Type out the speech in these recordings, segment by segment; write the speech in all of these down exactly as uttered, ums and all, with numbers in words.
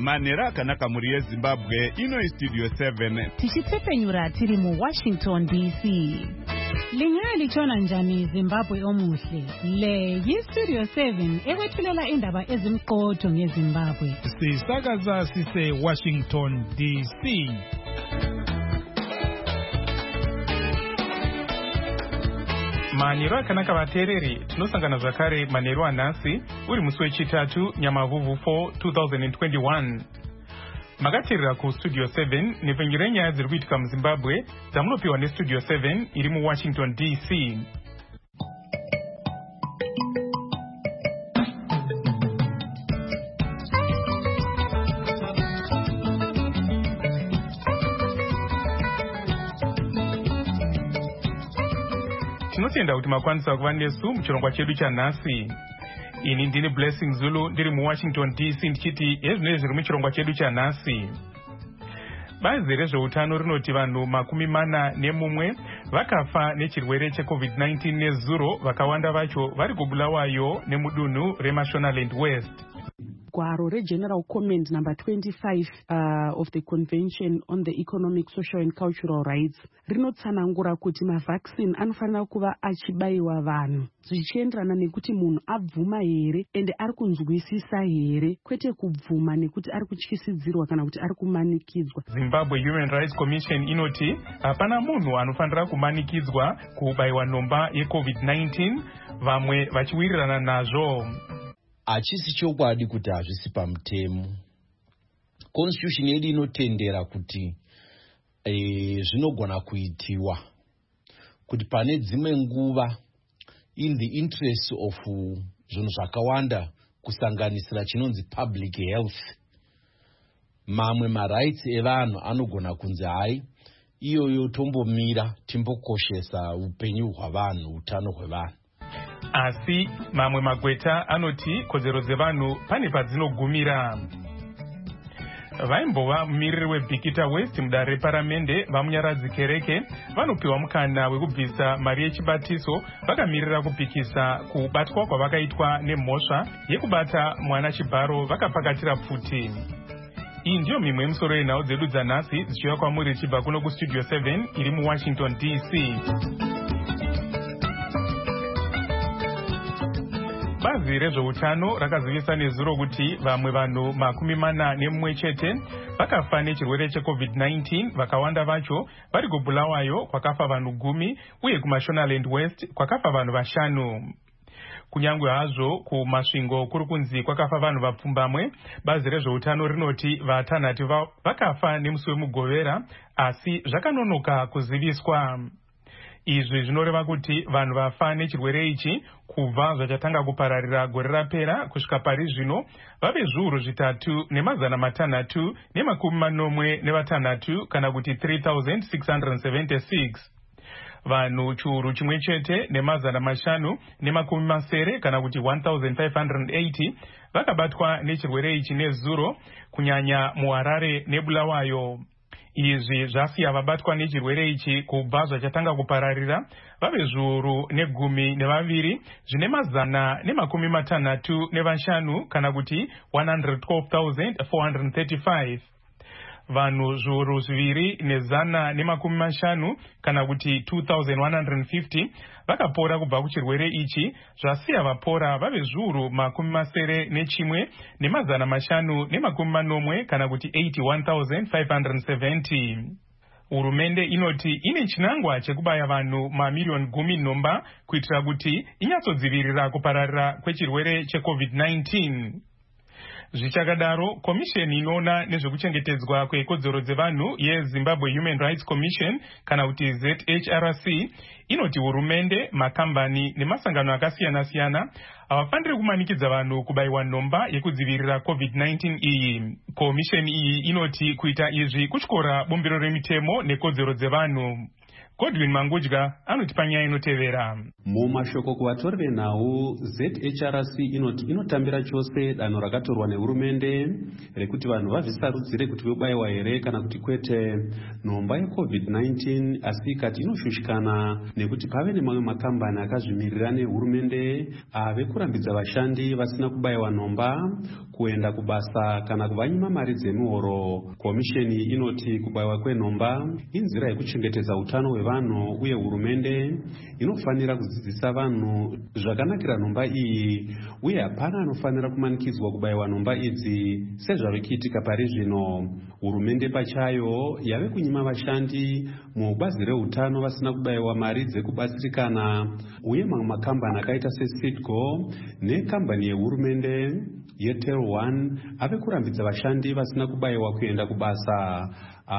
Manera kanaka muri Zimbabwe ino Studio seven. Tichitsepenyura tiri mu Washington D C. Lingaya lichona njani Zimbabwe omuhle. Le yi Studio seven ekwethulela indaba ezimqotho ngeZimbabwe. Sisakaza sise Washington D C. Manero akanaka vateereri tinosangana zvakare manero anhasi uri musi wechitatu Nyamavhuvhu four twenty twenty-one. Makateerera kuStudio seven nepengero yenyaya dziri kuitika muZimbabwe dzamunopiwa neStudio seven iri muWashington D C. Tinotenda kuti makwanisa kuva nesu muchirongwa chedu chanhasi. Ini ndini Blessing Zulu ndiri muWashington D C ndichiti ezvinenge zviri muchirongwa chedu chanhasi. Bazi rezveutano rinoti vanhu makumi mana nemumwe vakafa nechirwere cheCovid nineteen nezuro, vakawanda vacho vari kubulawayo nemudunhu reMashonaland West. Gwaro re-General Comment number twenty-five uh, of the Convention on the Economic, Social and Cultural Rights rinotsanangura kuti mavaccine anofanira kuva achibayiwa vanhu zvichienderana nekuti munhu abvuma here ende ari kunzwisisa here, kwete kubvuma nekuti ari kutyisidzirwa kana kuti ari kumanikidzwa. Zimbabwe Human Rights Commission inoti hapana munhu anofanira kumanikidzwa kubayiwa nhomba yeCovid nineteen, vamwe vachiwirirana nazvo. Achisi chokwadi kuti hazvisi pamutemo. Constitution yedu inotendera kuti eh, zvinogona kuitiwa kuti pane dzimwe nguva in the interest of zvinhu zvakawanda kusanganisira chinonzi public health, mamwe marights evanhu anogona kunzi hai iyoyo tombomira timbokoshesa upenyu hwavanhu, utano hwevanhu. Asi mamwe magweta anoti kodzero dzevanhu pane padzinogumira. Vaimbova mumiriri weBikita West mudare reparamende vamunyaradzi Kereke vanopiwa mukana wekubvisa mari yechibatiso vakamirira kupikisa kubatwa kwavakaitwa nemhosva yekubata mwana chibharo vakapakatira pfuti. Iyi ndiyo mimwe yemusoro yenhau dzedu dzanhasi dzichiuya kwamuri chibva kuno kuStudio seven iri muWashington D C. Bazi rezveutano rakazivisa nezuro kuti vamwe vanhu makumi mana nemumwe chete vakafa nechirwere cheCovid nineteen, vakawanda vacho vari kubulawayo kwakafa vanhu gumi uye kuMashonaland West kwakafa vanhu vashanu. Kunyangwe hazvo kumasvingo kuri kunzi kwakafa vanhu vapfumbamwe, bazi rezveutano rinoti vatanhatu vakafa nemusi wemugovera, asi zvakanonoka kuziviswa. Izvi zvinoreva kuti vanhu vafa nechirwere ichi kubva zvachatanga kupararira gore rapera kusvika pari zvino vave zviuru zvitatu nemazana matanhatu nemakumi manomwe nevatanhatu kana kuti three thousand six hundred seventy-six. Vanhu chiuru chimwe chete nemazana mashanu nemakumi masere kana kuti one thousand five hundred eighty vakabatwa nechirwere ichi nezuro, kunyanya muHarare neBulawayo. Izvi zvasiya vabatwa nechirwere ichi kubva zvachatanga kupararira vave zviuru negumi nevaviri zvine mazana nemakumi matanhatu nevashanu kana kuti one hundred twelve thousand four hundred thirty-five. Vanhu zviuru zviviri nezana nemakumi mashanu kana kuti two thousand one hundred fifty vakapora kubva kuchirwere ichi, zvasiya vapora vave zviuru makumi masere nechimwe nemazana mashanu nemakumi manomwe kana kuti eighty-one thousand five hundred seventy. Hurumende inoti ine chinangwa chekubaya vanhu mamiliyoni gumi nhomba kuitira kuti inyatsodzivirira kupararira kwechirwere cheCovid nineteen. Zvichakadaro, komisheni inoona nezvekuchengetedzwa kwekodzero dzevanhu yeZimbabwe Human Rights Commission kana kuti Z H R C inoti hurumende, makambani nemasangano akasiyana-siyana havafaniri kumanikidza vanhu kubayiwa nhomba yekudzivirira COVID nineteen iyi. Komisheni iyi inoti kuita izvi kutyora bumbiro remitemo nekodzero dzevanhu. Godwin Mangudya anoti panyaya inotevera. Mumashoko kuvatori venhau, Z H R C inoti inotambira chose danho rakatorwa nehurumende rekuti vanhu vazvisarudzire kuti vobayiwa here kana kuti kwete nhomba yeCovid nineteen, asi ikati inoshushikana nekuti pave nemamwe makambani akazvimirira nehurumende ave kurambidza vashandi vasina kubayiwa nhomba kuenda kubasa kana kuvanyima mari dzemihoro. Komisheni inoti kubayiwa kwenhomba inzira yekuchengetedza utano hwevanhu uye hurumende inofanira kudzidzisa vanhu zvakanakira nhomba iyi uye hapana anofanira kumanikidzwa kubayiwa nhomba idzi sezvave kuitika pari zvino. Hurumende pachayo yave kunyima vashandi mubazi reutano vasina kubayiwa mari dzekubatsirikana uye mamwe makambani akaita seCitgo nekambani yehurumende yetel one ave kurambidza vashandi vasina kubayiwa kuenda kubasa.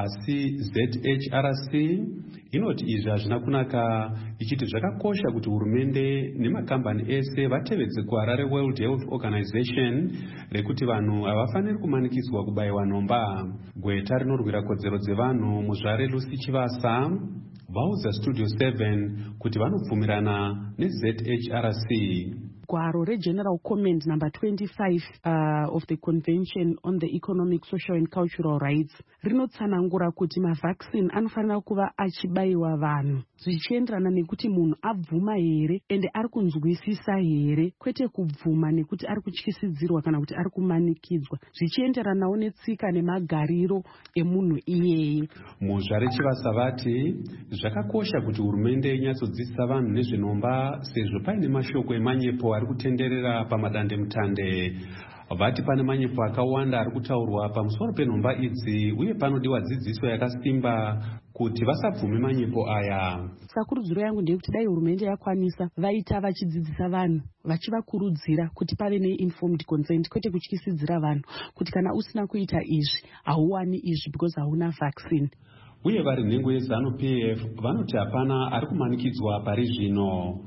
Asi Z H R C inoti izvi hazvina kunaka, ichiti zvakakosha kuti hurumende nemakambani ese vatevedze gwara reWorld Health Organization rekuti vanhu havafaniri kumanikidzwa kubayiwa nhomba. Gweta rinorwira kodzero dzevanhu muzvare Lucy Chivasa vaudza Studio seven kuti vanobvumirana neZ H R C. Gwaro reGeneral Comment number twenty-five uh, of the Convention on the Economic, Social and Cultural Rights rinotsanangura kuti mavhaccine anofanira kuva achibayiwa vanhu zvichienderana nekuti munhu abvuma here ende ari kunzwisisa here, kwete kubvuma nekuti ari kutyisidzirwa kana kuti ari kumanikidzwa, zvichienderanawo netsika nemagariro emunhu iyeye. Muzvare Chivasa vati zvakakosha kuti hurumende inyatsodzidzisa vanhu nezvenhomba sezvo paine mashoko emanyepo ari kutenderera pamadandemutande. Vati pane manyepo akawanda ari kutaurwa pamusoro penhomba idzi uye panodiwa dzidziso yakasimba kuti vasabvume manyepo aya. Sakurudziro yangu ndeyekuti dai hurumende yakwanisa vaita vachidzidzisa vanhu vachivakurudzira kuti pave neinformed consent, kwete kutyisidzira vanhu kuti kana usina kuita izvi hauwani izvi because hauna vaccine. Uye vari nhengo yeZanu P F vanoti hapana ari kumanikidzwa pari zvino.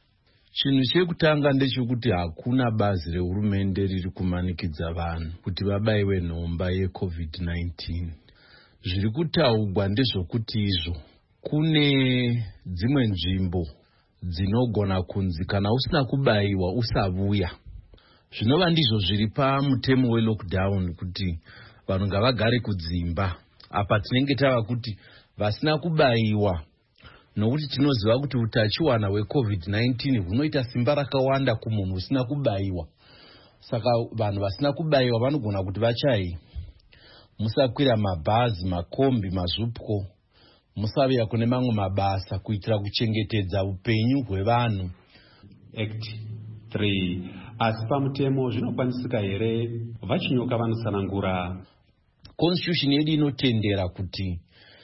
Chinhu chekutanga ndechekuti hakuna bazi rehurumende riri kumanikidza vanhu kuti vabayiwe nhomba yecovid nineteen. Zviri kutaurwa ndezvokuti izvo kune dzimwe nzvimbo dzinogona kunzi kana usina kubayiwa usavuya. Zvinova ndizvo zviri pamutemo welockdown kuti vanhu ngavagare kudzimba. Apa tinenge tava kuti vasina kubayiwa, nokuti tinoziva kuti utachiwana hwecovid nineteen hunoita simba rakawanda kumunhu usina kubayiwa. Saka vanhu vasina kubayiwa vanogona kuti vachai musakwira mabhazi, makombi, mazupko, musavia kune mamwe mabasa kuitira kuchengetedza upenyu hwevanhu. Act three. Asi pamutemo zvinokwanisika here? Vachinyoka vanotsanangura. Constitution yedu inotendera kuti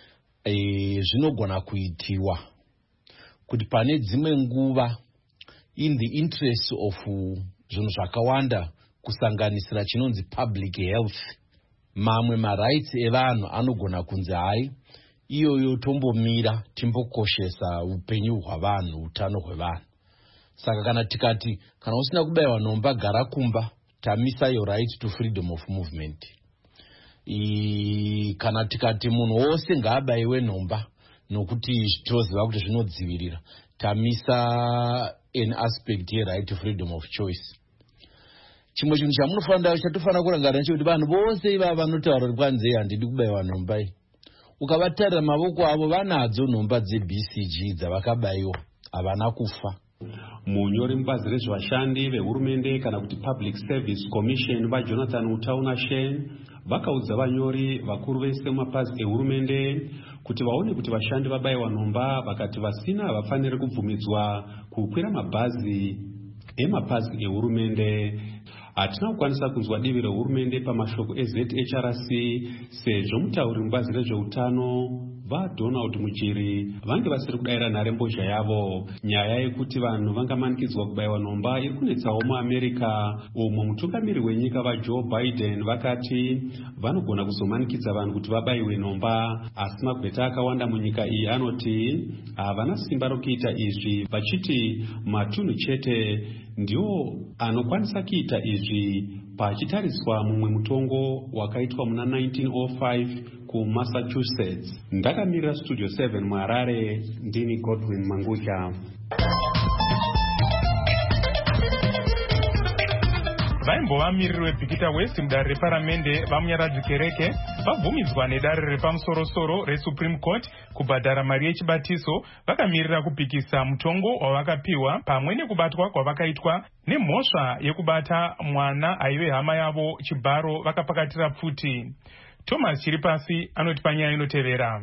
e, zvinogona kuitiwa kuti pane dzimwe nguva in the interest of zvinhu zvakawanda kusanganisira chinonzi public health, mamwe marights evanhu anogona kunzi hai iyoyo tombomira timbokoshesa upenyu hwavanhu, utano hwevanhu. Saka kana tikati kana usina kubayiwa nhomba gara kumba, tamisa your right to freedom of movement. I, kana tikati munhu wose ngaabayiwe nhomba nokuti toziva kuti zvinodzivirira, tamisa an aspect yeright to freedom of choice. Chimwe chinhu chamunofanira chatofanira kurangana nechekuti vanhu vose ivava vanotaura kuti kwanzi handidi kubayiwa nhomba iyi, ukavatarira mavoko avo vanadzo nhomba dze-B C G dzavakabayiwa, havana kufa. Munyori mubazi rezvevashandi vehurumende kana kuti Public Service Commission vaJonathan Utaunashe vakaudza vanyori vakuru vese mumapazi ehurumende kuti vaone kuti vashandi vabayiwa nhomba, vakati vasina havafaniri kubvumidzwa kukwira mabhazi emapazi ehurumende. Hatina kukwanisa kunzwa divi rehurumende pamashoko eZ H R C sezvo mutauri mubazi rezveutano vaDonald Mujiri vange vasiri kudayira nharembozha yavo. Nyaya yekuti vanhu vangamanikidzwa kubayiwa nhomba iri kunetsawo muAmerica, umwe mutungamiri wenyika vaJoe Biden vakati vanogona kuzomanikidza vanhu kuti vabayiwe nhomba, asi magweta akawanda munyika iyi anoti havana simba rokuita izvi, vachiti matunhu chete ndiwo anokwanisa kuita izvi pachitariswa mumwe mutongo wakaitwa muna nineteen oh five kuMassachusetts. Ndakamirira Studio seven muHarare, ndini Godwin Mangucha. vaimbova miriri webhikita west mudare reparamende vamunyaradzi kereke vabvumidzwa nedare repamusorosoro resupreme court kubhadhara mari yechibatiso vakamirira kupikisa mutongo wavakapiwa pamwe nekubatwa kwavakaitwa nemhosva yekubata mwana aive hama yavo chibharo vakapakatira pfuti. Thomas Chiripasi anoti panyaya inotevera.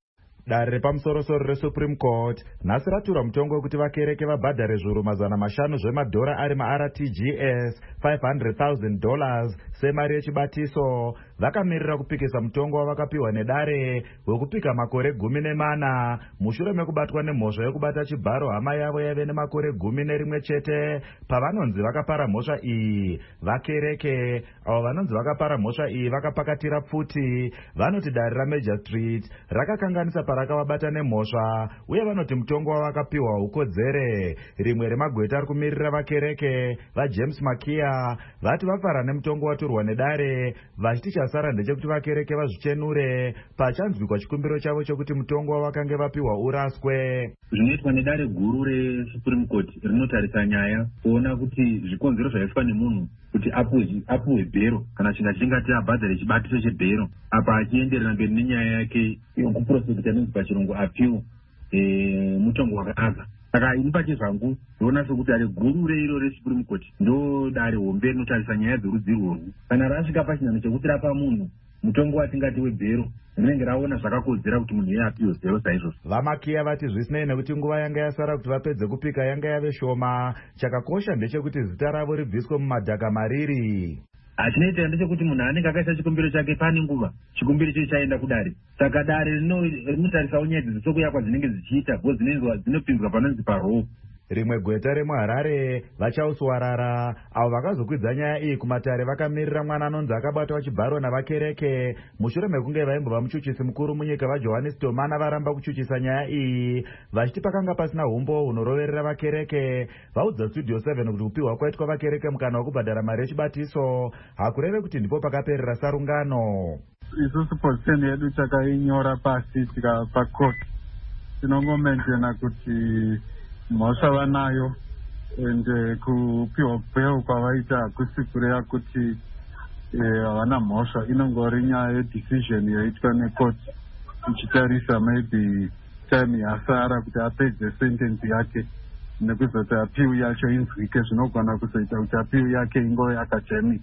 Dare repamusorosoro resupreme court nhasi ratura mutongo wekuti vakereke vabhadhare zviuru mazana mashanu zvemadhora ari ma-R T G S five hundred thousand dollars semari yechibatiso. Vakamirira kupikisa mutongo wavakapiwa nedare wekupika makore gumi nemana mushure mekubatwa nemhosva yekubata chibharo hama yavo yaive nemakore gumi nerimwe chete. Pavanonzi vakapara mhosva iyi, vakereke avo vanonzi vakapara mhosva iyi vakapakatira pfuti. Vanoti dare raMajor Street rakakanganisa parakavabata nemhosva uye vanoti mutongo wavakapiwa haukodzere. Rimwe remagweta ari kumirira vakereke vaJames Makia vati vafara nemutongo waturwa nedare vachiti chasara ndechekuti vakereke vazvichenure pachanzwikwa chikumbiro chavo chokuti mutongo wavakange vapiwa uraswe. Zvinoitwa nedare guru reSupreme Court rinotarisa nyaya kuona kuti zvikonzero zvaiswa nemunhu kuti apuwe bhero kana chinga chingati abhadhare chibatiso chebhero apa achienderera mberi nenyaya yake yokuprosekuta inonzi pachirungu appeal mutongo wakanaka. Saka ini pachezvangu ndoona sekuti dare guru reiro reSupreme Court ndo dare hombe rinotarisa nyaya dzorudzi rworwu. Kana rasvika pachinhano chekuti rapa munhu mutongo watingati webhero rinenge raona zvakakodzera kuti munhu iye apiwe zero saizvozvo. Vamakia vati zvisinei nekuti nguva yanga yasara kuti vapedze kupika yanga yave shoma, chakakosha ndechekuti zita ravo ribviswe mumadhaka mariri. Achinoita ndechekuti munhu anenge akaisa chikumbiro chake pane nguva chikumbiro icho chaenda kudare. Saka dare rinotarisawo nyaya dzisokuyakwa dzinenge dzichiita bho dzinopinzwa panonzi paroo. Rimwe gweta remuHarare vachauswarara avo vakazokwidza nyaya iyi kumatare vakamirira mwana anonzi akabatwa chibharo navakereke mushure mekunge vaimbova muchuchisi mukuru munyika vaJohannes Tomana varamba kuchuchisa nyaya iyi vachiti pakanga pasina umbo hunoroverera vakereke. Vaudza Studio seven kuti kupiwa kwaitwa vakereke mukana wekubhadhara mari yechibatiso hakureve kuti ndipo pakaperera sarungano. Isusu position yedu takainyora pasi tika pakoti tinongomenjena kuti mhosva vanayo ende kupiwa bhero kwavaita hakusi kureva kuti havana mhosva, inongori nyaya yedecision yaitwa nekoti ichitarisa maybe time yasara kuti apedze sentence yake nekuzoti appeal yacho inzwike zvinogona kuzoita kuti appeal yake ingove academic.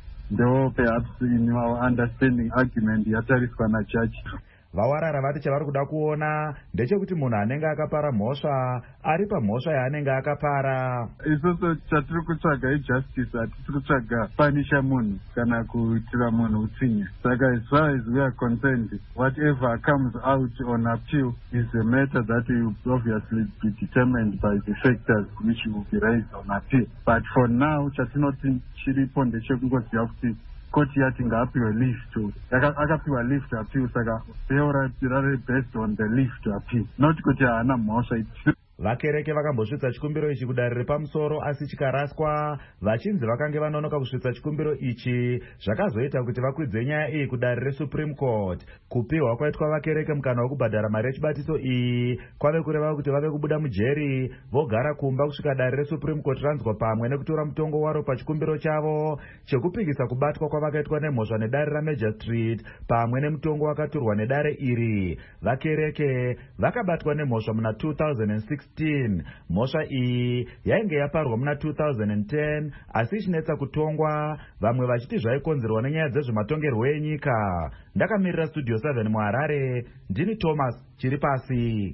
Ndo perhaps in our understanding argument yatariswa najaji. Vawarara vati chavari kuda kuona ndechekuti munhu anenge akapara mhosva ari pamhosva yaanenge akapara. Isusu chatiri kutsvaga ijustice, hatisi kutsvaga panisha munhu kana kuitira munhu utsinye. Saka as far as we are concerned, whatever comes out on appeal is a matter that will obviously be determined by the factors which will be raised on appeal. But for now, chatinoti chiripo ndechekungoziva kuti koti yati ngaapiwe leave to akapiwa leave to appeal, saka bhero rari based on the leave to appeal, not kuti haana mhosva. Vakereke vakambosvitsa chikumbiro ichi kudare repamusoro asi chikaraswa vachinzi vakange vanonoka kusvitsa chikumbiro ichi zvakazoita kuti vakwidze nyaya iyi kudare reSupreme Court. Kupiwa kwaitwa vakereke mukana wekubhadhara mari yechibatiso iyi kwave kureva kuti vave kubuda mujeri vogara kumba kusvika dare reSupreme Court ranzwa pamwe nekutora mutongo waro pachikumbiro chavo chekupikisa kubatwa kwavakaitwa nemhosva nedare raMajor Street pamwe nemutongo wakaturwa nedare iri. Vakereke vakabatwa nemhosva muna two thousand sixteen. Mhosva iyi yainge yaparwa muna two thousand ten asi ichinetsa kutongwa, vamwe vachiti zvaikonzerwa nenyaya dzezvematongerwo enyika. Ndakamirira Studio seven muHarare, ndini Thomas Chiripasi.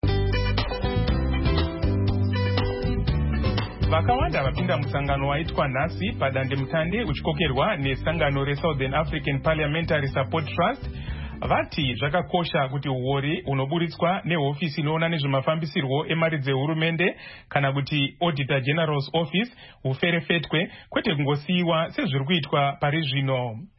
Vakawanda vapinda musangano waitwa nhasi padandemutande uchikokerwa nesangano reSouthern African Parliamentary Support Trust vati zvakakosha kuti uori unoburitswa nehofisi inoona nezvemafambisirwo emari dzehurumende kana kuti Auditor General's Office huferefetwe kwete kungosiyiwa sezviri kuitwa pari zvino.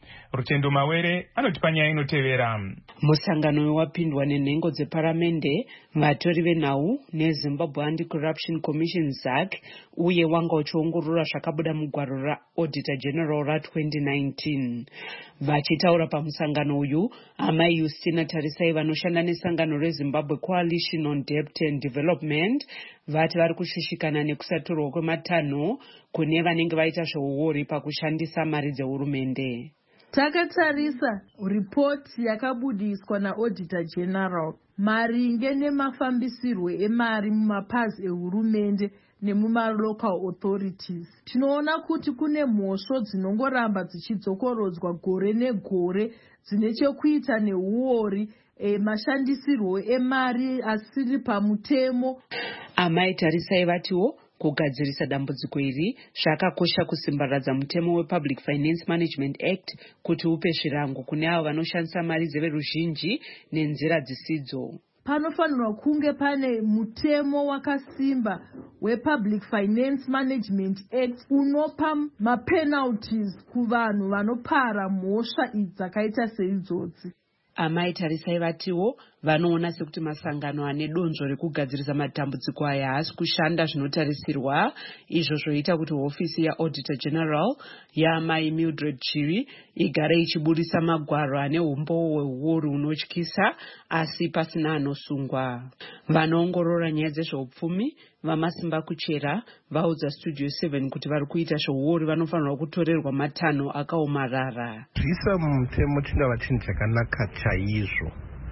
Rutendo Mawere anotipa nyaya inotevera. Musangano wapindwa nenhengo dzeparamende, vatori venhau neZimbabwe Anti-Corruption Commission Z A C uye wanga uchiongorora zvakabuda mugwaro raAuditor General ratwenty nineteen. Vachitaura pamusangano uyu, Amai Justina Tarisai vanoshanda nesangano reZimbabwe Coalition on Debt and Development vati vari kushushikana nekusaturwa kwematanho kune vanenge vaita zveuori pakushandisa mari dzehurumende. Takatarisa ripoti yakabudiswa naAuditor General maringe nemafambisirwo emari mumapazi ehurumende nemumalocal authorities. Tinoona kuti kune mhosvo dzinongoramba dzichidzokorodzwa gore negore dzine chekuita neuori e, mashandisirwo emari asiri pamutemo. Amai Tarisai vatiwo kugadzirisa dambudziko iri zvakakosha kusimbaradza mutemo wePublic Finance Management Act kuti upe zvirango kune avo vanoshandisa mari dzeveruzhinji nenzira dzisidzo. Panofanirwa kunge pane mutemo wakasimba wePublic Finance Management Act unopa mapenalties kuvanhu vanopara mhosva dzakaita seidzodzi. Amai Tarisai vatiwo vanoona sekuti masangano ane donzvo rekugadzirisa matambudziko aya haasi kushanda zvinotarisirwa, izvo zvoita kuti hofisi yaAuditor General yaamai Mildred Chiri igare ichiburisa magwaro ane umbowo hweuori hunotyisa asi pasina anosungwa. Vanoongorora nyaya dzezveupfumi vamasimba kuchera vaudza Studio seven kuti vari kuita zveuori vanofanirwa kutorerwa matanho akaomarara. Zvisa mutemo chingava chinhu chakanaka chaizvo.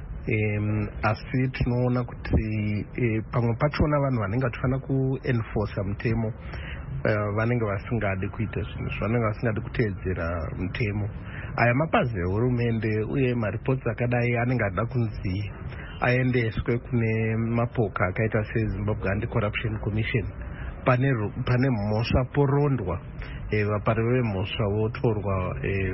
Um, asi tinoona kuti e, pamwe pachona vanhu vanenge vachifanira kuenforce mutemo uh, vanenge vasingadi kuita zvinhu vanenge vasingadi kuteedzera mutemo. Aya mapazi ehurumende uye maripoti akadai anenge ada kunzi aendeswe kune mapoka akaita seZimbabwe Anti-Corruption Commission. Pane pane mhosva porondwa e, vapari vemhosva votorwa e,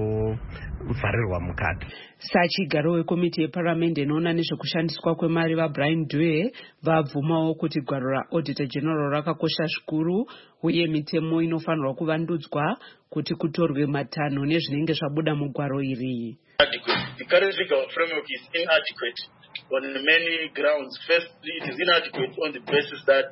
vovharirwa mukati. Sachigaro wekomiti yeparamende inoona nezvekushandiswa kwemari vaBrian Dwyer vabvumawo kuti gwaro raAuditor General rakakosha zvikuru uye mitemo inofanirwa kuvandudzwa kuti kutorwe matanho nezvinenge zvabuda mugwaro iri. The current legal framework is inadequate on many grounds. Firstly, it is inadequate on the basis that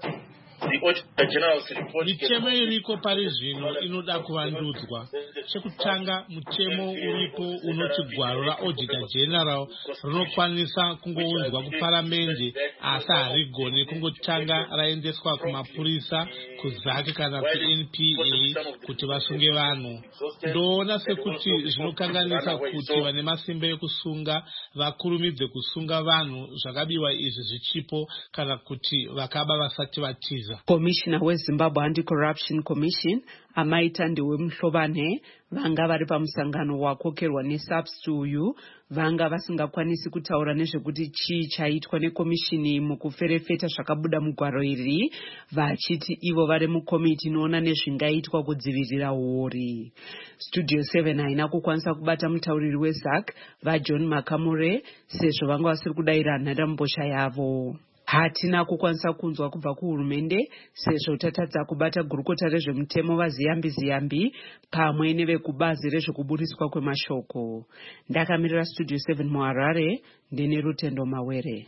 mitemo iriko pari zvino inoda kuvandudzwa. Chekutanga, mutemo uripo unoti gwaro raAuditor General rinokwanisa kungounzwa kuparamende asi harigoni kungotanga raendeswa kumapurisa, kuzaki kana kuN P A kuti vasunge vanhu. Ndoona sekuti zvinokanganisa kuti vane masimba ekusunga vakurumidze kusunga vanhu zvakabiwa izvi zvichipo kana kuti vakaba vasati vatiza. Commissioner weZimbabwe Anti-Corruption Commission Amai Tandiwe Mhlobane vanga vari pamusangano wakokerwa neSAPS uyu vanga vasingakwanisi kutaura nezvekuti chii chaitwa nekomishini mukuferefeta zvakabuda mugwaro iri, vachiti ivo vari mukomiti inoona nezvingaitwa kudzivirira uori. Studio seven haina kukwanisa kubata mutauriri weZ A C vaJohn Makamure sezvo vanga vasiri kudayira nharambozha yavo. Hatina kukwanisa kunzwa kubva kuhurumende sezvo tatadza kubata gurukota rezvemutemo vaZiyambi Ziyambi pamwe nevekubazi rezvekuburiswa kwemashoko. Ndakamirira Studio seven muHarare, ndine Rutendo Mawere.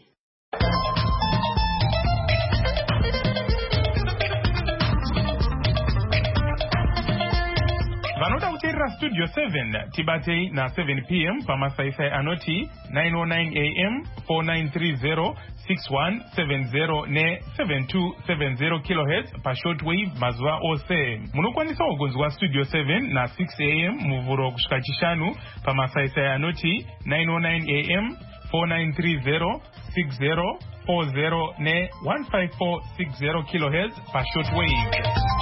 Vanoda kuteerera Studio seven tibatei na seven p m pamasaisai anoti nine oh nine a m four nine three zero six one seven zero ne seven two seven zero kilohertz pashortwave mazuva ose. Munokwanisa kugonzwa Studio seven na six a m muvhuro kusvika chishanu pamasaisai anoti nine oh nine a m four nine three zero six zero four zero ne one five four six zero kilohertz pashortwave.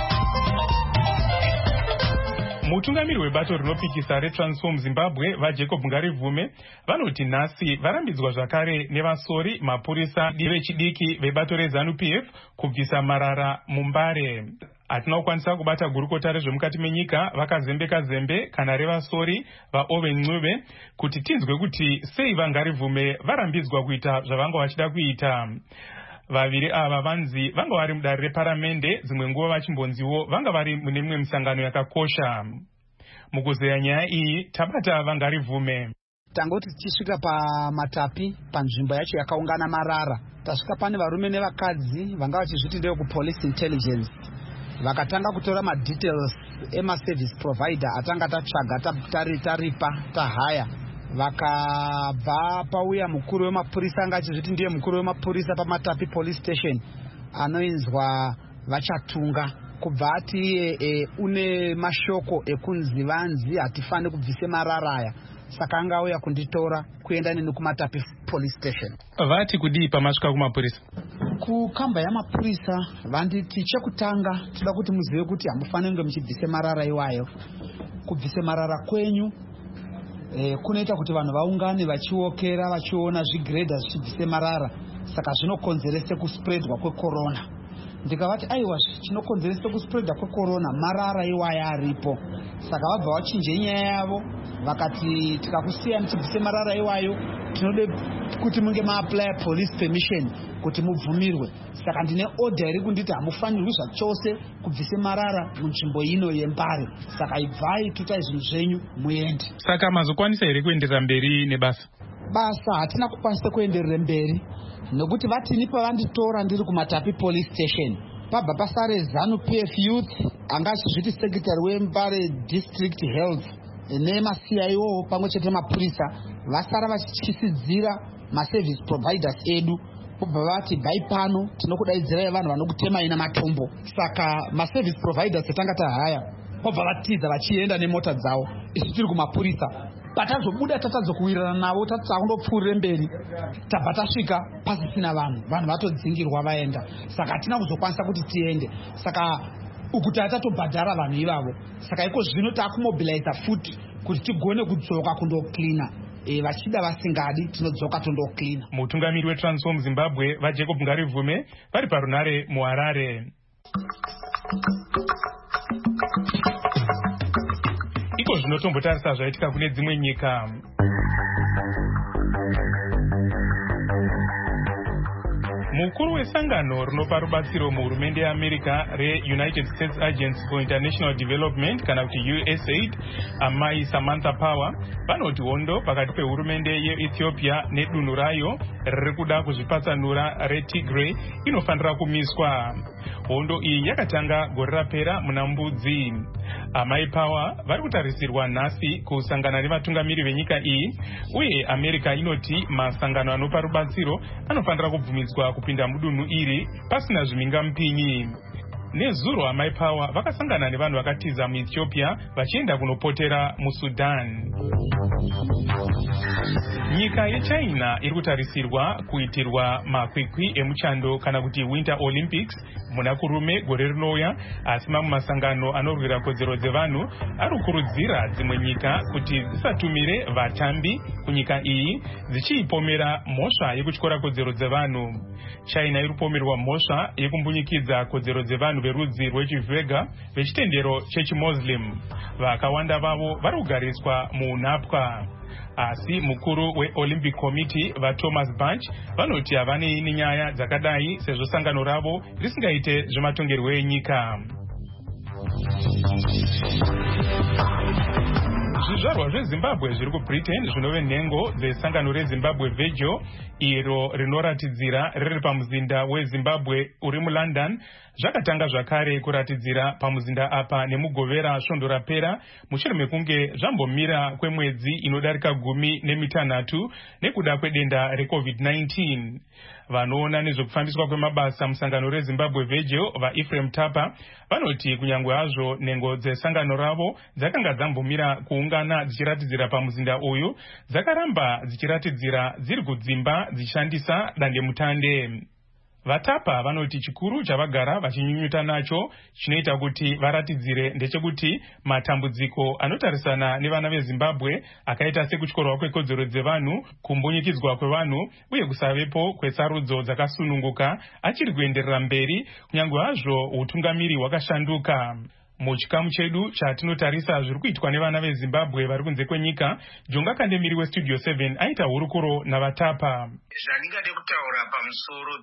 Mutungamiri webato rinopikisa reTransform Zimbabwe vaJacob Ngarivume vanoti nhasi varambidzwa zvakare nevasori mapurisa vechidiki vebato reZANU P F kubvisa marara muMbare. Hatina kukwanisa kubata gurukota rezvemukati menyika vakazembeka zembe kana revasori vaOwen Ncube kuti tinzwe kuti sei vaNgarivume varambidzwa kuita zvavanga vachida kuita. Vaviri ava vanzi vanga vari mudare reparamende, dzimwe nguva vachimbonziwo vanga vari mune mimwe misangano yakakosha. mukuzeya nyaya iyi tabata Vangarivume. Tangoti tichisvika paMatapi panzvimbo yacho yakaungana marara, tasvika pane varume nevakadzi vanga vachizviti ndeye kupolice intelligence, vakatanga kutora madetails emaservice provider atanga tatsvaga taripa tahaya. Vakabva pauya mukuru wemapurisa anga achizviti ndiye mukuru wemapurisa paMatapi police station anoinzwa Vachatunga, kubva ati e, e, une mashoko ekunzi vanzi hatifani kubvise marara aya, saka anga auya kunditora kuenda neni kuMatapi police station. Vati kudii pamasvika kumapurisa? Kukamba yamapurisa vanditi chekutanga tida kuti muzive kuti hamufani kunge muchibvise marara iwayo. Kubvise marara kwenyu e, kunoita kuti vanhu vaungane vachiokera vachiona zvigredha zvichibvise marara, saka zvinokonzeresa kuspreadwa kwecorona. Ndikavati aiwa chinokonzeresa kuspreadwa kwecorona marara iwaya aripo, saka vabva vachinje nyaya yavo vakati tikakusiya muchibvise marara iwayo tinode kuti munge maapply police permission kuti mubvumirwe. Saka ndine order iri kunditi hamufanirwi zvachose kubvise marara munzvimbo ino yeMbare, saka ibvai tutai zvinhu zvenyu muende. Saka mazokwanisa here kuenderera mberi nebasa? Basa hatina kukwanisa kuenderera mberi nokuti vatini pavanditora ndiri kuMatapi police station pabva pasare Zanu P F Youth anga achizviti secretary weMbare district health nema-C I O pamwe chete mapurisa vasara vachityisidzira maservice providers edu, pobva vati bai pano tinokudaidzirai vanhu vanokutemai namatombo. Saka maservice providers etanga tahaya pobva vatiza vachienda nemota dzavo, isu tiri kumapurisa. Patazobuda tatazokuwirirana navo tatsa kundopfuurire mberi tabva tasvika pasisina vanhu, vanhu vatodzingirwa vaenda, saka hatina kuzokwanisa kuti tiende. Saka uku tatobhadhara vanhu ivavo, saka iko zvino takumobiliza futi kuti tigone kudzoka kundoklina. E, vachida vasingadi tinodzoka tondoklina. Mutungamiri weTransform Zimbabwe vaJacob Ngarivume vari parunare muHarare. Iko zvinotombotarisa zvaitika kune dzimwe nyika. Mukuru wesangano rinopa rubatsiro muhurumende yeAmerica reUnited States Agency for International Development kana kuti U S A I D, amai Samantha Power, vanoti hondo pakati pehurumende yeEthiopia nedunhu rayo riri kuda kuzvipatsanura reTigray inofanira kumiswa. Hondo iyi yakatanga gore rapera muna Mbudzi. Amai Power vari kutarisirwa nhasi kusangana nevatungamiri venyika iyi, uye America inoti masangano anopa rubatsiro anofanira kubvumidzwa kupinda mudunhu iri pasina zvimhingamupinyi. Nezuro amai Power vakasangana nevanhu vakatiza muEthiopia vachienda kunopotera muSudan. Nyika yeChina iri kutarisirwa kuitirwa makwikwi emuchando kana kuti Winter Olympics muna kurume gore rinouya, asi mamwe masangano anorwira kodzero dzevanhu ari kukurudzira dzimwe nyika kuti dzisatumire vatambi kunyika iyi dzichiipomera mhosva yekutyora kodzero dzevanhu. China iri kupomerwa mhosva yekumbunyikidza kodzero dzevanhu verudzi rwechiVega vechitendero chechiMuslim. Vakawanda vavo vari kugariswa muunapwa. Asi mukuru weOlympic Committee vaThomas Bach vanoti havanei nenyaya dzakadai sezvo sangano ravo risingaite zvematongerwo enyika. Zvizvarwa zveZimbabwe zviri kuBritain zvinove nhengo dzesangano reZimbabwe Virgil iro rinoratidzira riri pamuzinda weZimbabwe uri muLondon zvakatanga zvakare kuratidzira pamuzinda apa nemugovera svondo rapera mushure mekunge zvambomira kwemwedzi inodarika gumi nemitanhatu nekuda kwedenda reCovid nineteen. Vanoona nezvekufambiswa kwemabasa musangano reZimbabwe Virgil vaEphraim Tapa vanoti kunyange hazvo nhengo dzesangano ravo dzakanga dzambomira kuungana dzichiratidzira pamuzinda uyu, dzakaramba dzichiratidzira dziri kudzimba dzichishandisa dandemutande. Vatapa vanoti chikuru chavagara vachinyunyuta nacho chinoita kuti varatidzire ndechekuti matambudziko anotarisana nevana veZimbabwe akaita sekutyorwa kwekodzero dzevanhu, kumbunyikidzwa kwevanhu uye kusavepo kwesarudzo dzakasununguka achiri kuenderera mberi kunyange hazvo utungamiri hwakashanduka. Muchikamu chedu chatinotarisa zviri kuitwa nevana veZimbabwe vari kunze kwenyika, Jonga Kandemiri weStudio seven aita hurukuro naVatapa. Zvandingade kutaura pamusoro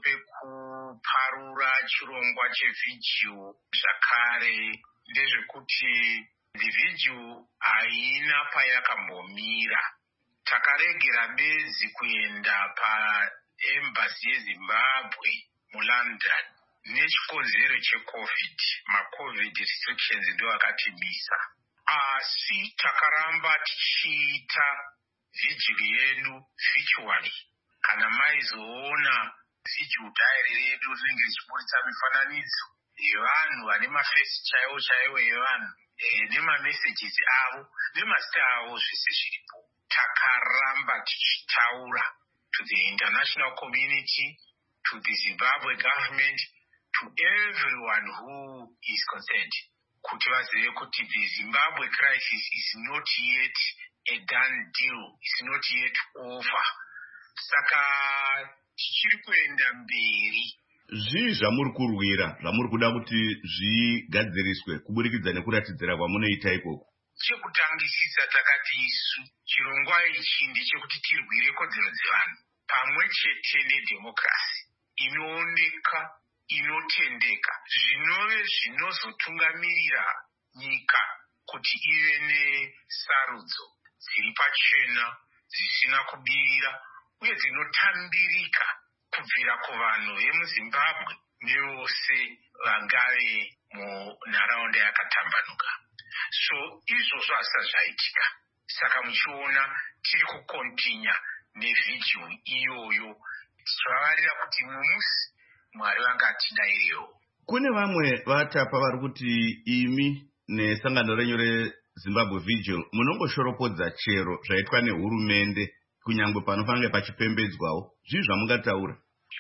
pekuparura chirongwa cheVigil zvakare ndezvekuti the vigil haina payakambomira. Takaregera bezi kuenda paembassy yeZimbabwe muLondon nechikonzero checovid. Macovid restrictions ndo akatimisa. Asi takaramba tichiita vigil yedu virtually. Kana maizoona vigil diary redu rinenge richiburitsa mifananidzo yevanhu vane mafesi chaiwo chaiwo evanhu nemamessages avo nemazita avo zvese zviripo. Takaramba tichitaura to the international community, to the Zimbabwe government, to everyone who is concerned, kuti vazive kuti the Zimbabwe crisis is not yet a done deal, it's not yet over. Saka tichiri kuenda mberi. Zvii zvamuri kurwira zvamuri kuda kuti zvigadziriswe kuburikidza nekuratidzira kwamunoita ikoko? Chekutangisisa takati isu chirongwa ichi ndechekuti tirwire kodzero dzevanhu pamwe chete nedhemokirasi inooneka, inotendeka, zvinove zvinozotungamirira nyika kuti ive nesarudzo dziri pachena, dzisina kubirira uye dzinotambirika kubvira kuvanhu vemuZimbabwe nevose vangave munharaunda yakatambanuka. So izvozvo hazvisati zvaitika. Saka muchiona tiri kukontinya nevhijini iyoyo tichivavarira kuti mumusi Mwari vangatidairewo. Kune vamwe vatapa vari kuti imi nesangano renyu reZimbabwe Vigil munongoshoropodza chero zvaitwa nehurumende kunyangwe panofanira pachipembedzwawo. Zvii zvamungataura?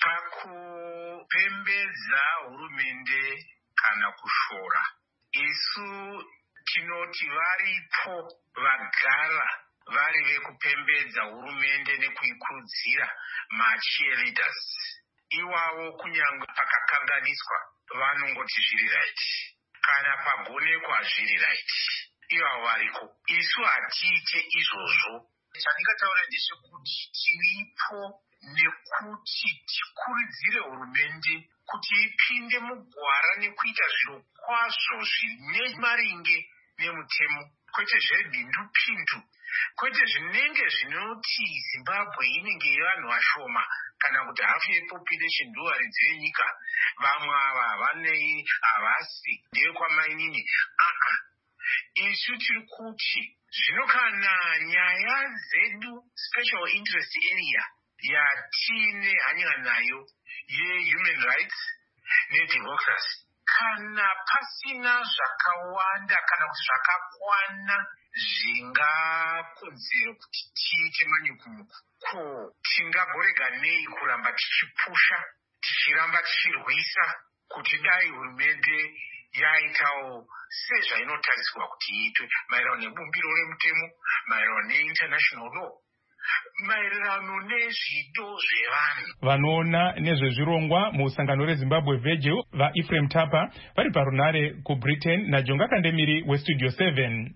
Pakupembedza hurumende kana kushora, isu tinoti varipo vagara vari vekupembedza hurumende nekuikurudzira macheerleaders. Iwavo kunyangwe pakakanganiswa vanongoti zviri right, kana pagonekwa zviri right, ivavo variko. Isu hatiite izvozvo. Chandingataura ndechekuti tiripo nekuti tikurudzire hurumende kuti ipinde mugwara nekuita zviro kwazvo zvine maringe nemutemo, kwete zvedhindupindu, kwete zvinenge zvinoti Zimbabwe inenge yevanhu vashoma kana kuti hafu yepopulation ndo varidzi venyika, vamwe ava havanei, havasi ndevekwamainini. Aa, isu tiri kuti zvino kana nyaya dzedu special interest area yatine hanya nayo ye-human rights nedemocracy, kana pasina zvakawanda kana kuti zvakakwana zvingakodzera kuti tiite manyukunyuku, ko tingagorega nei kuramba tichipusha, tichiramba tichirwisa kuti dai hurumende yaitawo sezvainotariswa kuti iitwe maererano nebumbiro remutemo, maererano neinternational law, maererano nezvido zvevanhu. Vanoona nezvezvirongwa musangano reZimbabwe Vigil vaEphraim Tapa vari parunare kuBritain naJonga Kandemiri weStudio seven.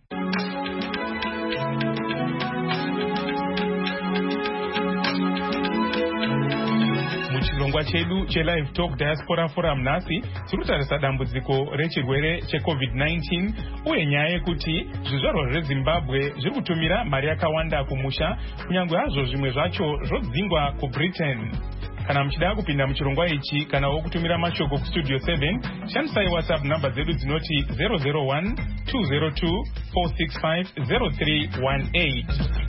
Muchirongwa chedu cheLive Talk Diaspora Forum nhasi tiri kutarisa dambudziko rechirwere checovid nineteen uye nyaya yekuti zvizvarwa zveZimbabwe zviri kutumira mari yakawanda kumusha kunyange hazvo zvimwe zvacho zvodzingwa kuBritain. Kana muchida kupinda muchirongwa ichi kana wokutumira mashoko kuStudio seven, shandisai WhatsApp namba dzedu dzinoti zero zero one two zero two four six five zero three one eight.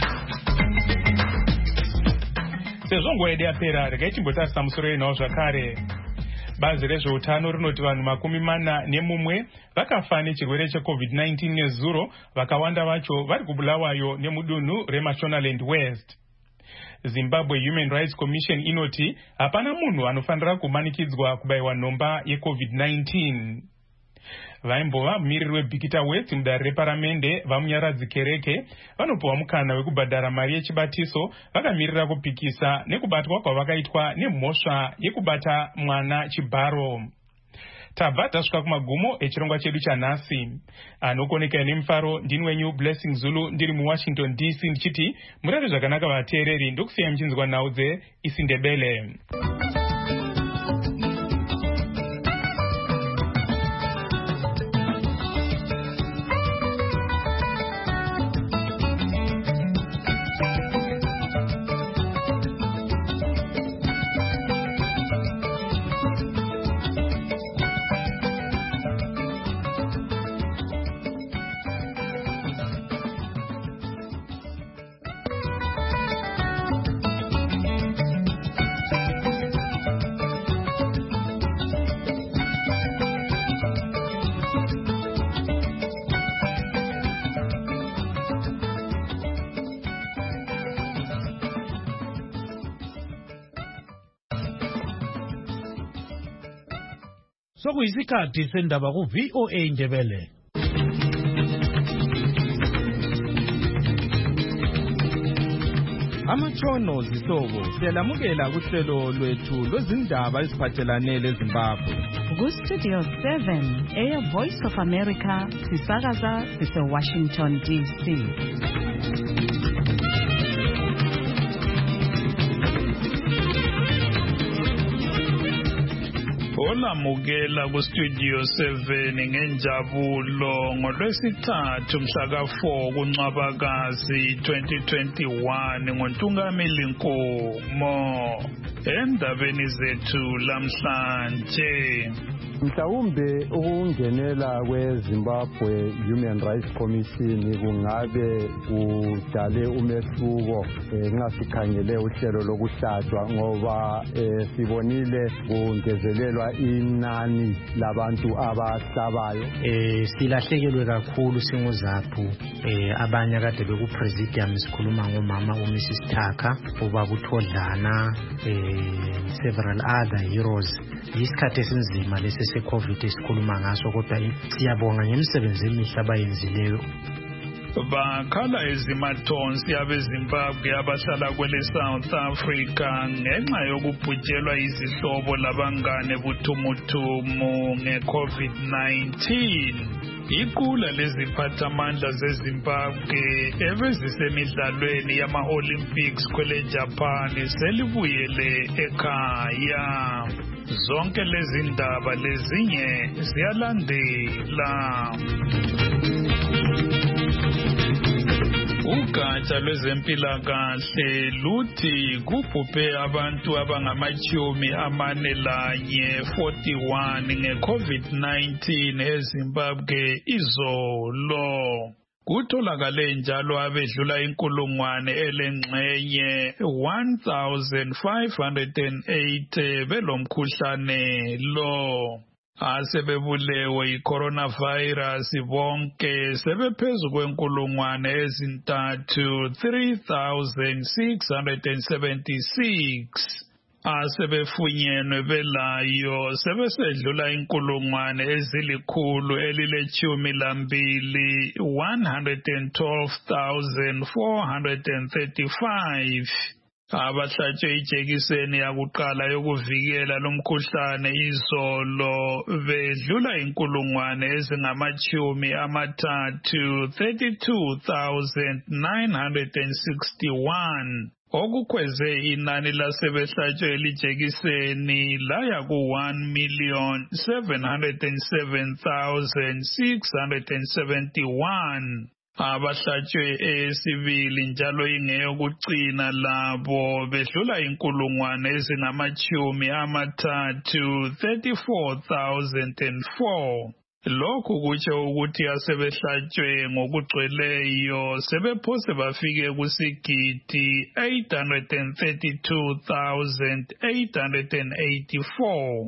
Sezvo nguva yedu yapera, regai timbotarisa musoro yenhau zvakare. Bazi rezveutano rinoti vanhu makumi mana nemumwe vakafa nechirwere checovid nineteen nezuro, vakawanda vacho vari kubulawayo nemudunhu reMashonaland West. Zimbabwe Human Rights Commission inoti hapana munhu anofanira kumanikidzwa kubayiwa nhomba yecovid nineteen. Vaimbova mumiriri weBikita West mudare reparamende vamunyaradzi Kereke vanopiwa mukana wekubhadhara mari yechibatiso vakamirira kupikisa nekubatwa kwavakaitwa nemhosva yekubata mwana chibharo. Tabva tasvika kumagumo echirongwa chedu chanhasi. Anokoneka nemufaro ndini wenyu Blessing Zulu ndiri muWashington D C ndichiti murare zvakanaka vateereri, ndokusiyai muchinzwa nhau dzeIsindebele. sokuyisikhathi sendaba ku V O A Ndebele. Amatshono zihlobo siyalamukela kuhlelo lwethu lwezindaba eziphathelane leZimbabwe. Ku Studio seven eya Voice of America sisakaza sise Washington D C. Olamukela ku Studio seven ngenjabulo ngolwesithathu mhla ka four kuNcwabakazi twenty twenty-one ngoNtungameli Nkomo. Endabeni zethu lamhlanje mhlawumbe ukungenela kweZimbabwe Human Rights Commission kungabe kudale umehluko ngasikhangele uhlelo lokuhlatshwa ngoba sibonile kungezelelwa inani labantu abahlabayo. Eh silahlekelwe kakhulu singozaphu eh abanye kade beku presidium sikhuluma ngomama uMrs Thaka ubaba uThodlana eh several other heroes. Isikhathi esinzima lesi se COVID esikhuluma ngaso kodwa siyabonga ngemisebenzi emihle abayenzileyo. Bakhala ezimathonsi abeZimbabwe abahlala kwele South Africa ngenxa yokubhujelwa izihlobo labangane buthumuthumu nge-COVID nineteen. Iqula leziphathamandla zeZimbabwe ebezisemidlalweni yama-Olympics kwele Japan selibuyele ekhaya. Zonke lezi ndaba lezinye ziyalandela. Ugatsha lwezempilakahle luthi kubhubhe abantu abangamachumi amane lanye forty-one nge-COVID nineteen eZimbabwe izolo. Kutholakale njalo abedlula inkulungwane elengxenye one thousand five hundred eight belomkhuhlane lo. Asebebulewe i-coronavirus bonke sebephezu kwenkulungwane ezintathu three thousand six hundred seventy-six. Asebefunyenwe belayo sebesedlula inkulungwane ezilikhulu elilechumi lambili one hundred twelve thousand four hundred thirty-five. Abahlatshwe ijekiseni yakuqala yokuvikela lomkhuhlane izolo bedlula inkulungwane ezingamachumi amathathu thirty-two thousand nine hundred sixty-one. Okukhweze inani lasebehlatshwe elijekiseni laya ku one million seven hundred seven thousand six hundred seventy-one. Abahlatshwe esibili njalo ingeyokucina labo bedlula inkulungwane ezingamachumi amathathu thirty-four thousand four. Lokhu kutsho ukuthi asebehlatshwe ngokugcweleyo sebephose bafike kusigidi eight hundred thirty-two thousand eight hundred eighty-four.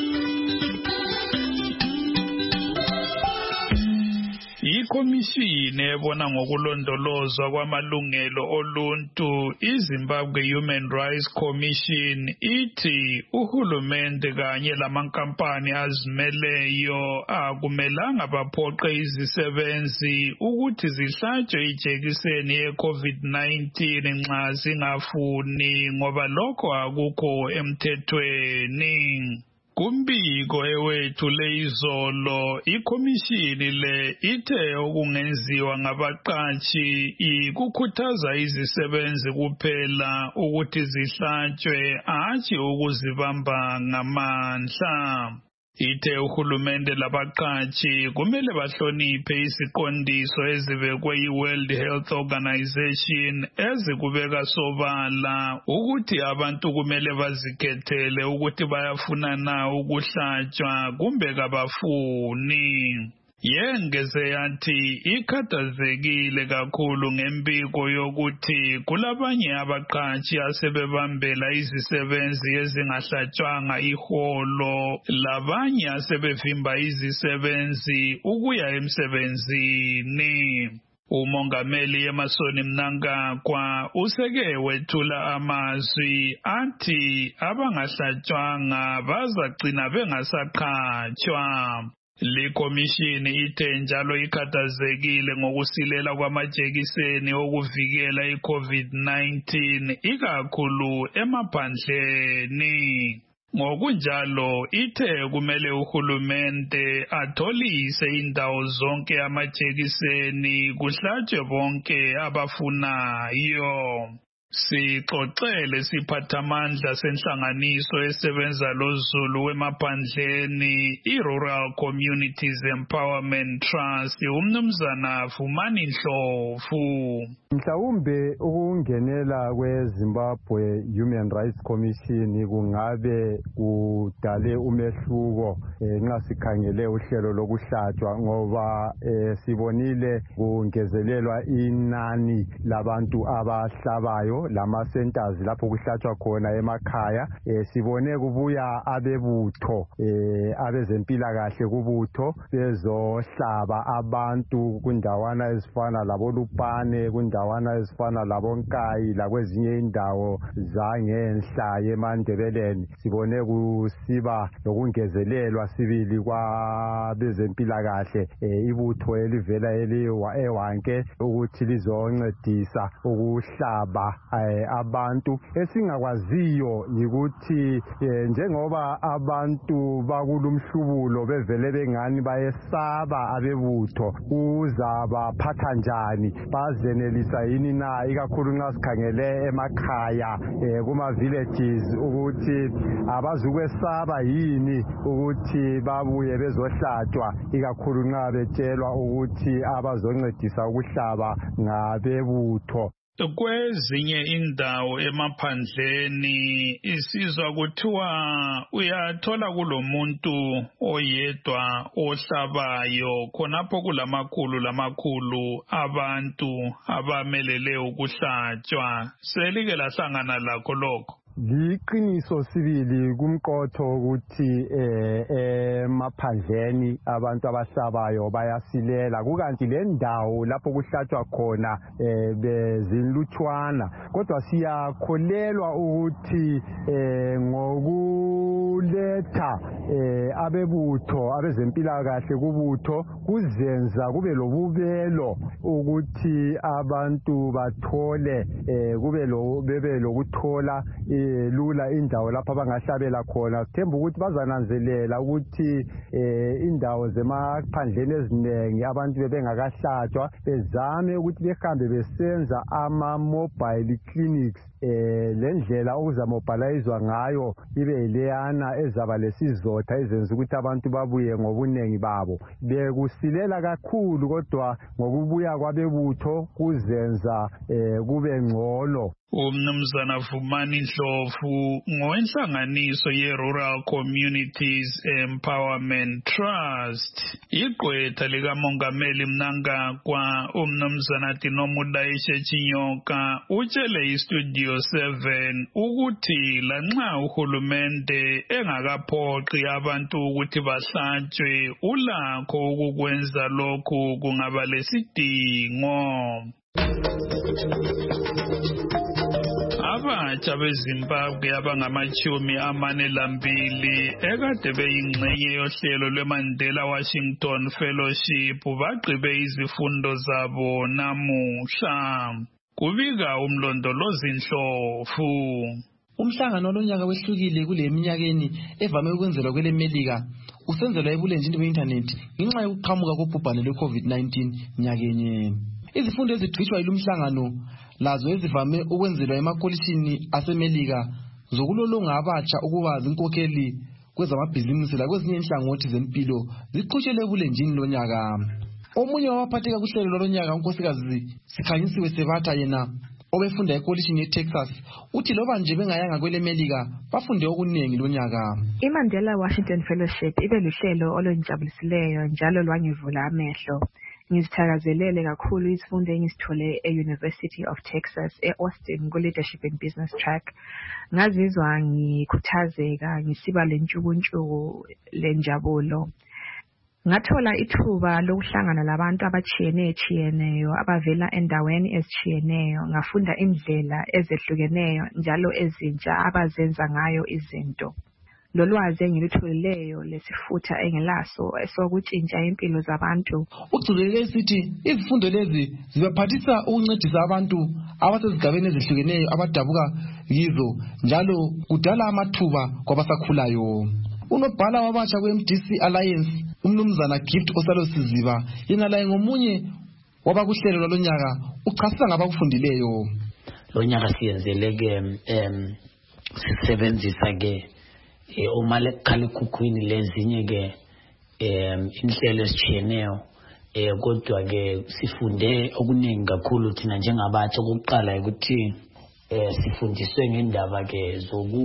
Ikhomishini ebona ngokulondolozwa kwamalungelo oluntu iZimbabwe Human Rights Commission ithi uhulumende kanye lamankampani azimeleyo akumelanga baphoqe izisebenzi ukuthi zihlatshwe ijekiseni ye-COVID nineteen nxa zingafuni ngoba lokho akukho emthethweni. Kumbiko ewethule izolo ikhomishini le ithe okungenziwa ngabaqatshi ikukhuthaza izisebenzi kuphela ukuthi zihlatshwe hatshi ukuzibamba ngamandla. Ithe uhulumende labaqatshi kumele bahloniphe iziqondiso ezibekwe yi-World Health Organization ezikubeka sobala ukuthi abantu kumele bazikhethele ukuthi bayafuna na ukuhlatshwa kumbe kabafuni. Yengeze yathi ikhathazekile kakhulu ngembiko yokuthi kulabanye abaqatshi asebebambela izisebenzi ezingahlatshwanga iholo labanye asebevimba izisebenzi ukuya emsebenzini. Umongameli Emerson Mnangagwa useke wethula amazwi athi abangahlatshwanga bazagcina bengasaqhatshwa. Le komishini ithe njalo ikhathazekile ngokusilela kwamajekiseni okuvikela i-COVID nineteen ikakhulu emaphandleni. Ngokunjalo ithe kumele uhulumende atholise indawo zonke amajekiseni kuhlatshwe bonke abafunayo. Sixoxele siphathamandla senhlanganiso esebenza loZulu wemaphandleni i-Rural Communities Empowerment Trust umnumzana Vumani Ndlovu. Mhlawumbe ukungenela kweZimbabwe Human Rights Commission kungabe kudale umehluko nxa sikhangele uhlelo lokuhlatshwa ngoba sibonile kungezelelwa inani labantu abahlabayo lama centers lapho kuhlatshwa khona emakhaya. Sibone kubuya abebutho abezempilakahle kubutho bezohlaba abantu kundawana ezifana laboLupane kundawana wana ezifana labonkayi lakwezinye indawo zangenhla yeMandebeleni. Sibone kusiba lokungezelelwa sibili kwabezempilakahle ibutho elivela ewanke ukuthi lizoncedisa ukuhlaba abantu. Esingakwaziyo yikuthi njengoba abantu bakulumhlubulo bevele bengani bayesaba abebutho uzabaphatha njani bazenelisa yini na ikakhulu nxa sikhangele emakhaya kuma villages ukuthi abazukwesaba yini ukuthi babuye bezohlatshwa ikakhulu nxa betshelwa ukuthi abazoncedisa ukuhlaba ngabebutho. Kwezinye indawo emaphandleni isizwa kuthiwa uyathola kulomuntu oyedwa ohlabayo khonapho kulamakhulu lamakhulu abantu abamelele ukuhlatshwa. Selike lahlangana lakho lokho? Liqiniso sibili kumqotho ukuthi emaphandleni abantu abahlabayo bayasilela kukanti le ndawo lapho kuhlatshwa khona bezinlutshwana kodwa siyakholelwa ukuthi ngokuletha abebutho abezempilakahle kubutho kuzenza kube lobubelo ukuthi abantu bathole kube lo bebe lokuthola lula indawo lapha abangahlabela khona. Sithemba ukuthi bazananzelela ukuthi indawo zemaphandleni eziningi abantu bebengakahlatshwa bezame ukuthi behambe besenza ama mobile clinics. Le ndlela okuzamobilizwa ngayo ibe leyana ezaba lesizotha ezenza ukuthi abantu babuye ngobunengi babo. Bekusilela kakhulu kodwa ngokubuya kwabebutho kuzenza kube ngcono. Umnumzana Vumani Ndlovu ngowenhlanganiso ye-Rural Communities Empowerment Trust. Igqwetha likamongameli Mnangagwa umnumzana Tinomudayishe Chinyoka utshele iStudio seven ukuthi lanxa uhulumende engakaphoqi abantu ukuthi bahlatshwe ulakho ukukwenza lokhu kungaba lesidingo. Abatsha beZimbabwe abangamachumi amane lambili ekade beyingxenye yohlelo lweMandela Washington Fellowship bagqibe izifundo zabo namuhla. Kubika umlondolozi Ndlovu. Umhlangano lonyaka wehlukile kule minyakeni evame ukwenzelwa kwele Melika usenzelwa ebulenjini be-internet ngenxa yokuqhamuka kobhubhane lwe-COVID nineteen nyakenye. Izifundo ezigcitshwa yilumhlangano lazo ezivame ukwenzelwa emakolishini aseMelika zokulolonga abatsha ukuba zinkokheli kwezamabhizinisi lakwezinye inhlangothi zempilo ziqhutshele ebulenjini lonyaka. Omunye wabaphatheka kuhlelo lonyaka unkosikazi Sikhanyisiwe Sebatha yena obefunda ekolishini eTexas uthi loba nje bengayanga kwele Melika bafunde okunengi lonyaka. iMandela Washington Fellowship ibe luhlelo olunjabulisileyo njalo lwangivula amehlo. Ngizithakazelele kakhulu izifundo engizithole e-University of Texas e-Austin ku-Leadership in Business Track. Ngazizwa ngikhuthazeka ngisiba lentshukuntshuku lenjabulo. Ngathola ithuba lokuhlangana labantu abatshiyeneyo abavela endaweni ezitshiyeneyo, ngafunda indlela ezehlukeneyo njalo ezintsha abazenza ngayo izinto. Lolwazi engilitholileyo lesifutha engilaso esokutshintsha impilo zabantu. Ugcileke sithi izifundo lezi zibaphathisa ukuncedisa abantu abasezigabeni ezehlukeneyo abadabuka yizo njalo kudala amathuba kwabasakhulayo. Unobhala wabatsha kwe-M D C Alliance umnumzana Gift Osalo Siziba yena laye ngomunye wabakuhlelo lwalonyaka uchasisa ngabakufundileyo. Lonyaka siyenzeleke em sisebenzisa ke umalekhalekhukhwini lezinye ke em inhlelo ezitshiyeneyo eh kodwa ke sifunde okuningi kakhulu thina njengabatsha. Okokuqala ukuthi eh sifundiswe ngendaba ke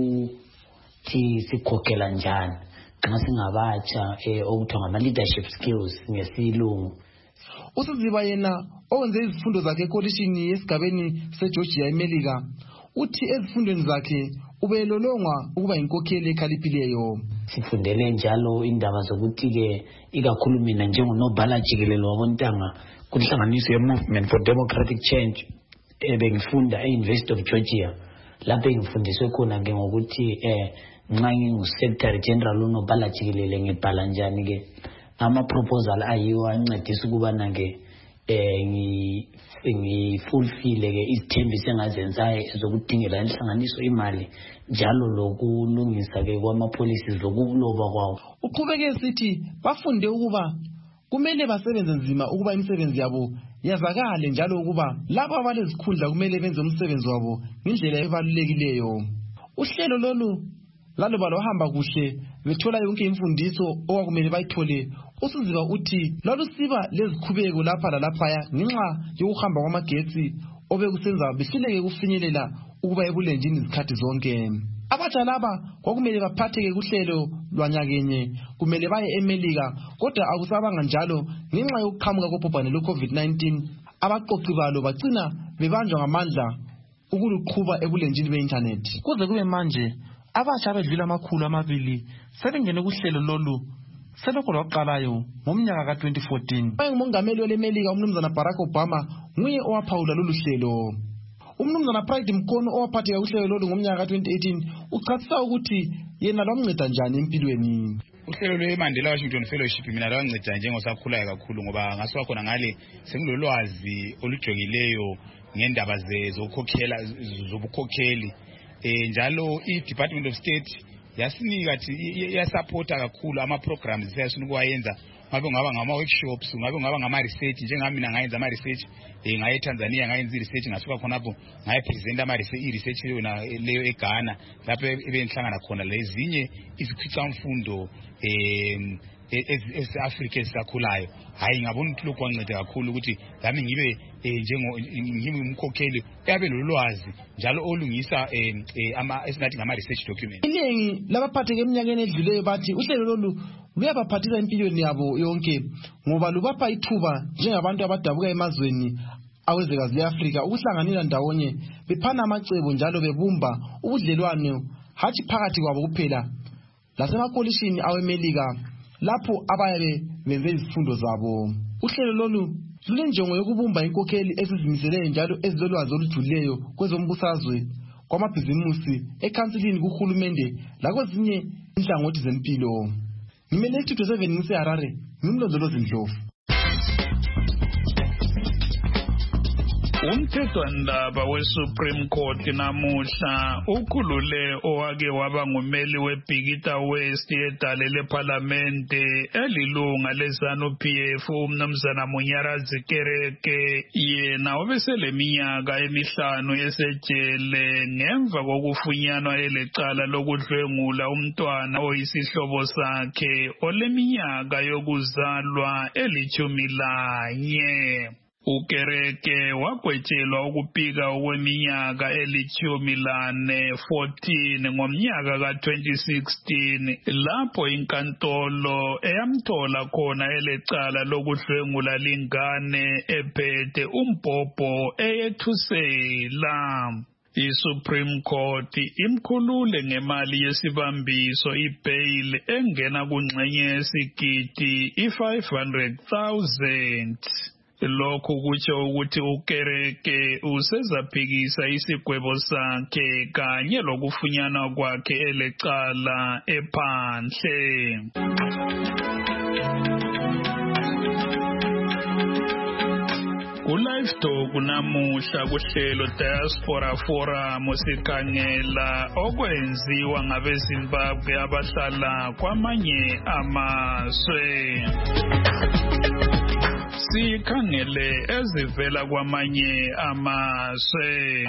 zokuthi sikhokhela njani xa singabatsha eh okuthiwa ngama leadership skills ngesilungu. uSiziba yena owenze izifundo zakhe ekolishini yesigabeni seGeorgia eMelika uthi ezifundweni zakhe ubelolongwa ukuba inkokheli ekhaliphileyo. Sifundele njalo indaba zokuthi ke ikakhulu mina njengonobhala jikelele wabontanga kunhlanganiso ye-Movement for Democratic Change ebengifunda e-University of Georgia. Lapho ngifundiswe khona ke ngokuthi eh nxa ngingu-Secretary General unobhala jikelele ngibhala njani ke ama proposal ayiwo ancedisa ukubana ke eh ngi ngifulfill ke izithembiso engazenzayo ezokudingela inhlanganiso imali njalo lokulungisa ke kwama policies lokuloba kwawo. Uqhubeke sithi bafunde ukuba kumele basebenze nzima ukuba imisebenzi yabo yazakale njalo ukuba labo abalezikhundla kumele benze umsebenzi wabo ngendlela ebalulekileyo. Uhlelo lolu lalo balohamba kuhle bethola yonke imfundiso okwakumele bayithole. uSiziba uthi lalusiba lezikhubeko lapha lalaphaya ngenxa yokuhamba kwamagetsi obekusenza behluleke kufinyelela ukuba ebulenjini izikhathi zonke. Abatsha laba kwakumele baphatheke kuhlelo lwanyakenye kumele baye eMelika kodwa akusabanga njalo ngenxa yokuqhamuka kobhubhane lwe-COVID nineteen. Abaqoqi balo bagcina bebanjwa ngamandla ukuluqhuba ebulenjini be-internet. Kuze kube manje abatsha abedlula amakhulu amabili sebengene kuhlelo lolu selokho lwaqalayo ngomnyaka ka twenty fourteen. Umongameli weleMelika umnumzana Barack Obama nguye owaphawula lolu hlelo. Umnumzana Pride Mkono owaphatheka kuhlelo lolu ngomnyaka ka twenty eighteen uchasisa ukuthi yena lwamnceda njani empilweni. Uhlelo lweMandela Washington Fellowship mina lwanceda njengosakhulayo kakhulu ngoba ngasuka khona ngale sengilolwazi olujogileyo ngendaba zezokhokhela zobukhokheli eh njalo iDepartment of State yasinika thi yasupporta kakhulu ama programs sesifuna ukuwayenza ngabe ngaba ngama workshops ngabe ngaba ngama research njengami mina ngayenza ama research eh ngaye Tanzania ngayenza research ngasuka khona lapho ngaye present ama research yona leyo eGhana lapho ebenhlangana khona lezinye izikhwicamfundo eh esi-Africa esisakhulayo. Hayi ngabona ukuthi lokho kwanceda kakhulu ukuthi lami ngibe njengo ngimumkhokheli yabe lolwazi njalo olungisa ama esingathi ngama research documents. Iningi labaphatheke eminyakeni edluleyo bathi uhlelo lolu luyabaphathisa empilweni yabo yonke ngoba lubapha ithuba njengabantu abadabuka emazweni awezekazi le-Afrika ukuhlanganela ndawonye bephana amacebo njalo bebumba ubudlelwano hathi phakathi kwabo kuphela lasemakolishini aweMelika lapho abayabe benze izifundo zabo. Uhlelo lolu lulenjongo yokubumba inkokheli ezizimiseleyo njalo ezilolwazi olujulileyo kwezombusazwe kwamabhizimusi ekhansilini kuhulumende lakwezinye inhlangothi zempilo. Ngimele Studio seven ngiseHarare ngimlondolozi Ndlovu. Umthethwandaba we-Supreme Court namuhla ukhulule owake waba ngumeli weBhikita West edale lephalamende elilunga leZanu-P F umnumzana Munyarazi Kereke yena obeseleminyaka emihlanu esejele ngemva kokufunyanwa elecala lokudlwengula umntwana oyisihlobo sakhe oleminyaka yokuzalwa elithumi lanye. Ukereke wagwetshelwa ukupika okweminyaka elithumi lane fourteen ngomnyaka ka twenty sixteen lapho inkantolo eyamthola khona elecala lokudlwengula lingane ephethe umbhobho eyethusela. I-Supreme Court imkhulule ngemali yesibambiso i-bail engena kungxenye yesigidi i-five hundred thousand. Lokhu kutsho ukuthi uKereke usezaphikisa isigwebo sakhe kanye lokufunyanwa kwakhe elecala ephandle. Ku-Live Talk namuhla kuhlelo Diaspora Forum sikhangela okwenziwa ngabeZimbabwe abahlala kwamanye amazwe. Sikhangele ezivela kwamanye amazwe.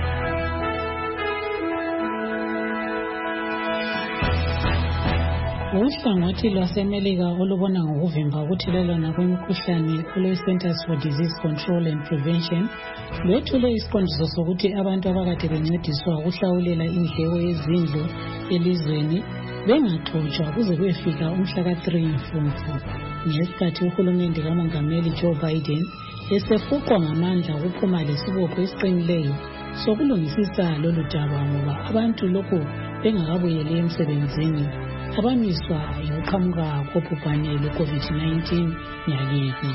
Uhlangothi lwaseMelika olubona ngokuvimba ukuthelelana kwemikhuhlane kule-Centers for Disease Control and Prevention lwethule isiqondiso sokuthi abantu abakade bencediswa ukuhlawulela indleko yezindlu elizweni bengaxotshwa kuze kuyefika umhla ka-three Mfumfu, ngesikhathi uhulumende kamongameli Joe Biden esefuqwa ngamandla ukuphuma lesibopho esiqinileyo sokulungisisa lolu daba ngoba abantu lokhu bengakabuyeli emsebenzini abamiswa yokuqhamuka kobhubhane lwe-COVID nineteen nyakeni.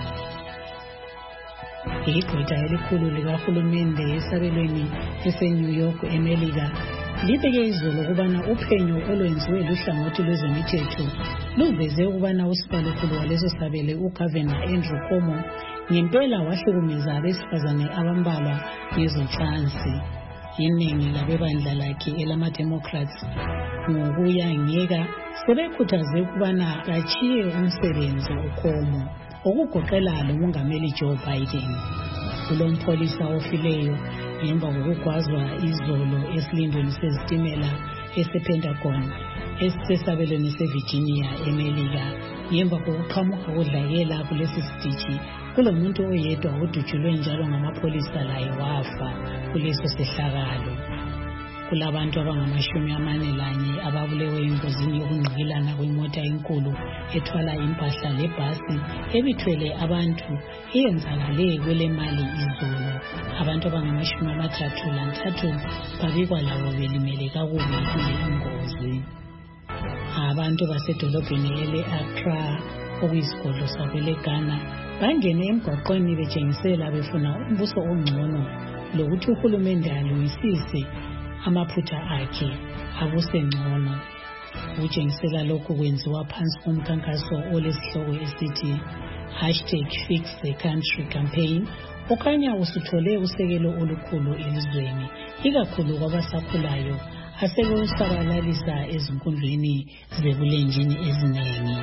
Igqwetha elikhulu likahulumende esabelweni ese-New York eMelika libeke izolo ukubana uphenyo olwenziwe luhlangothi lwezemithetho luveze ukubana usibalukhulu waleso sabele uGavana Andrew Cuomo ngempela wahlukumeza abesifazane abambalwa ngezocansi. Iningi labebandla lakhe elama-Democrats ngokuyangeka sebekhuthaze ukubana bachiye umsebenzi uCuomo okugoqela lomongameli Joe Biden. Kulompholisa ofileyo ngemva kokugwazwa izolo esilindweni sezitimela ese-Pentagon esisesabelweni se-Virginia eMelika ngemva kokuqhamuka kodlakela kulesi sitishi. Kulomuntu oyedwa odutshulwe njalo ngamapholisa laye wafa kuleso sehlakalo. Kulabantu abangamashumi amane lanye ababulewe engozini yokungqikilana kwemota enkulu ethwala impahla lebhasi ebithwele abantu eyenzakale kwele mali izolo. Abantu abangamashumi amathathu lantathu babikwa labo belimele kakubi kule ingozi. Abantu basedolobheni ele-Accra okuyisigodlo sakwele Ghana bangene emgwaqweni betshengisela befuna umbuso ongcono lokuthi uhulumende alungisise amaphutha akhe abuse ngcono. Ukutshengisela lokhu kwenziwa phansi komkhankaso olesihloko esithi hashtag Fix the Country campaign okhanya usuthole usekelo olukhulu elizweni ikakhulu kwabasakhulayo asebewusabalalisa ezinkundleni zebulenjini eziningi.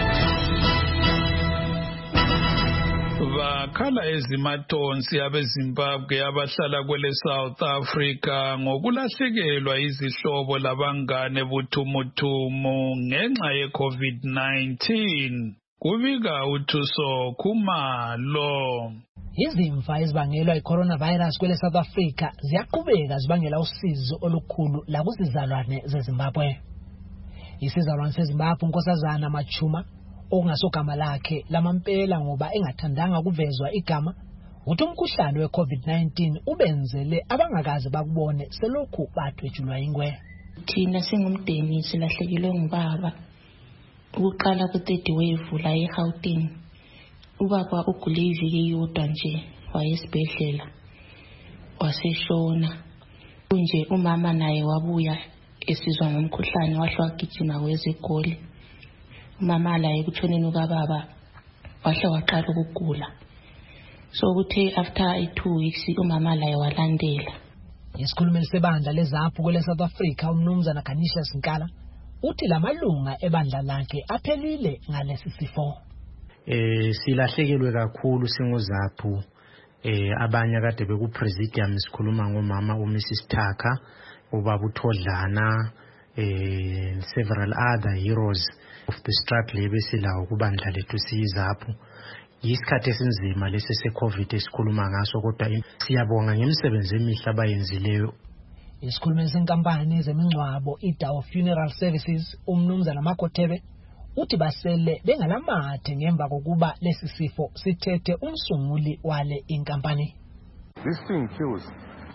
Bakhala ezimatonsi abeZimbabwe abahlala kwele South Africa ngokulahlekelwa izihlobo labangane buthumuthumu ngenxa ye-COVID nineteen. Kubika uThuso Khumalo. Izimfa ezibangelwa yi-coronavirus kwele South Africa ziyaqhubeka zibangela usizo olukhulu lakuzizalwane zeZimbabwe. Isizalwane seZimbabwe uNkosazana Machuma okungasogama lakhe lamampela ngoba engathandanga kuvezwa igama uthi umkhuhlane we-COVID nineteen ubenzele abangakazi bakubone selokhu badwetshulwa ingwe. Thina singumndeni silahlekilwe ngubaba ukuqala ku-third wave la eGauteng. Ubaba ugule iviki yodwa nje wayesibhedlela waseshona. Kunje umama naye wabuya esizwa ngomkhuhlane wahle wagijima kwezegoli. Umama la ekuthoneni ukababa wahle waqala ukugula. So kuthe after two weeks umama la walandela. Isikhulumeli sebandla lezaphu kwele South Africa umnumzana Kanisha Sinkala uthi lamalunga ebandla lakhe aphelile ngalesi sifo. Eh silahlekelwe kakhulu singozaphu eh abanye kade beku presidium sikhuluma ngomama uMrs Thaka ubaba uThodlana eh several other heroes of the struggle ebesilawo kubandla lethu siyizaphu. Yisikhathi esinzima lesi se-COVID esikhuluma ngaso kodwa siyabonga ngemisebenzi emihle abayenzileyo. Isikhulumeli senkampani zemingcwabo iDawo Funeral Services umnumzana Makothebe uthi basele bengalamathe ngemva kokuba lesi sifo sithethe umsunguli wale inkampani. This thing kills.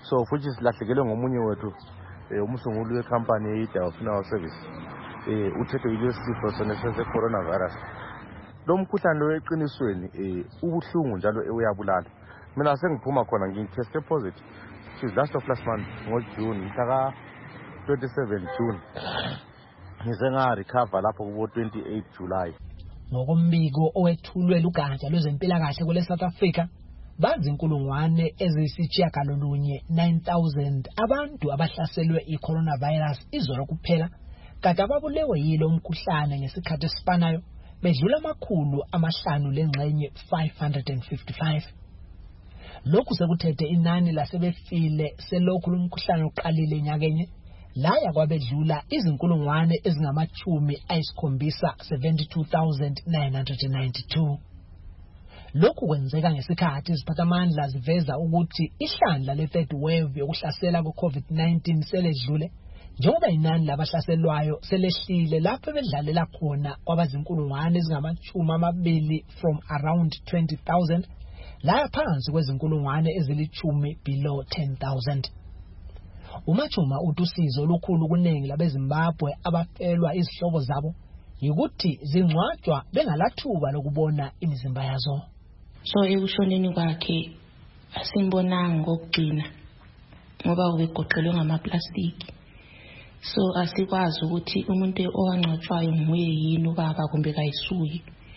so futhi silahlekelwe ngomunye wethu umsunguli wecompany eyiDawa Funeral Service eh uthethe yile sifo sona se-coronavirus. Lo mkhuhlane lo eqinisweni eh ubuhlungu njalo uyabulala. Mina sengiphuma khona ngiteste positive since last of last month ngoJune mhla twenty-seven June. Ngize nga recover lapho kubo twenty-eight July. Ngokombiko owethulwe lugatsha lwezempilakahle kwele South Africa, bazi inkulungwane eziyisitshiyagalolunye nine thousand abantu abahlaselwe i-coronavirus izolo kuphela, kanti ababulewe yilo umkhuhlane ngesikhathi esifanayo bedlula amakhulu amahlanu lengxenye five hundred fifty-five. Lokhu sekuthethe inani lasebefile selokhu lumkhuhlane uqalile nyakenye laya kwabedlula izinkulungwane ezingamachumi ayisikhombisa seventy-two thousand nine hundred ninety-two. Lokhu kwenzeka ngesikhathi iziphathamandla ziveza ukuthi ihlandla le-third wave yokuhlasela kwe-COVID nineteen seledlule, njengoba inani labahlaselwayo selehlile lapho bedlalela khona kwabazinkulungwane ezingamachumi amabili from around twenty thousand laya phansi kwezinkulungwane ezilichumi below ten thousand. Umachuma utusizo olukhulu kuningi labeZimbabwe abafelwa izihlobo zabo yikuthi zingcwatshwa bengalathuba lokubona imizimba yazo. So ekushoneni kwakhe asimbonanga ngokugcina ngoba ubegoqelwe ngamaplastiki. So asikwazi ukuthi umuntu owangcwatshwayo nguye yini ubaba kumbe kayisuki.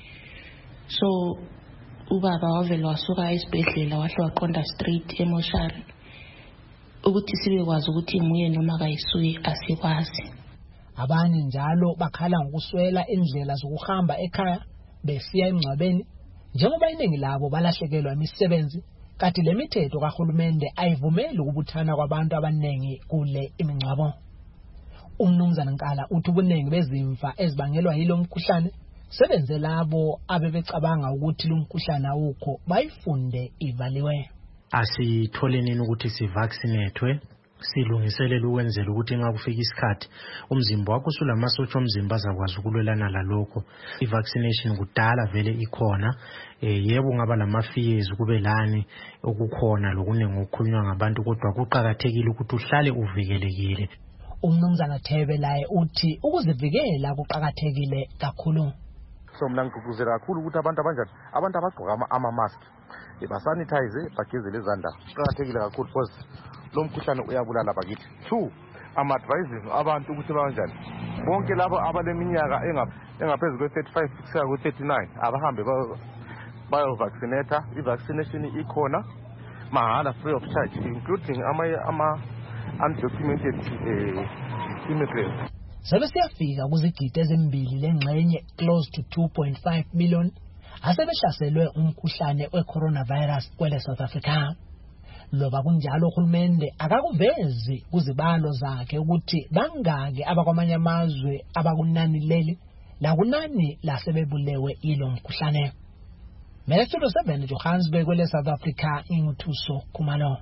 So ubaba wavela wasuka esibhedlela wahle waqonda straight emoshari. Ukuthi sibekwazi ukuthi nguye noma kayisuki asikwazi. Abanye njalo bakhala ngokuswela indlela zokuhamba ekhaya besiya emngcwabeni, njengoba iningi labo balahlekelwa imisebenzi, kanti le mithetho kahulumende ayivumeli ukubuthana kwabantu abaningi kule imingcwabo. Umnumzana Nkala uthi ubuningi bezimfa ezibangelwa yilo mkhuhlane sebenze labo abebecabanga ukuthi lo mkhuhlane awukho bayifunde ivaliwe. Asithole nini ukuthi sivaccinatwe, silungiselela ukwenzela ukuthi nxa kufika isikhathi umzimba wakho usulamasotsha omzimba azakwazi ukulwelana lalokho. I-vaccination kudala vele ikhona, eh yebo ngaba lamafears kube lani okukhona lokuningi okukhulunywa ngabantu, kodwa kuqhakathekile ukuthi uhlale uvikelekile. Umnumzana Thebe laye uthi ukuzivikela kuqhakathekile kakhulu. So mina ngigqugquzela kakhulu ukuthi abantu abanjani abantu abagqoka ama-mask basanitize bageze lezandla. Kuqhakathekile kakhulu because lo mkhuhlane uyabulala bakithi. Two, ama-advising abantu ukuthi banjani bonke labo abaleminyaka engaphezulu kwe-thirty-five kusiya ku-thirty-nine abahambe bayo-vaccinate. I-vaccination ikhona mahala, free of charge, including ama-undocumented uh, immigrants. Sebe siyafika kuzigidi ezimbili lengxenye close to two point five million asebehlaselwe umkhuhlane we-coronavirus kwele South Africa. Loba kunjalo uhulumende akakuvezi kuzibalo zakhe ukuthi bangake abakwamanye amazwe abakunani leli la kunani lasebebulewe ilo mkhuhlane. Metro seven Johannesburg kwele South Africa, inguthuso Khumalo.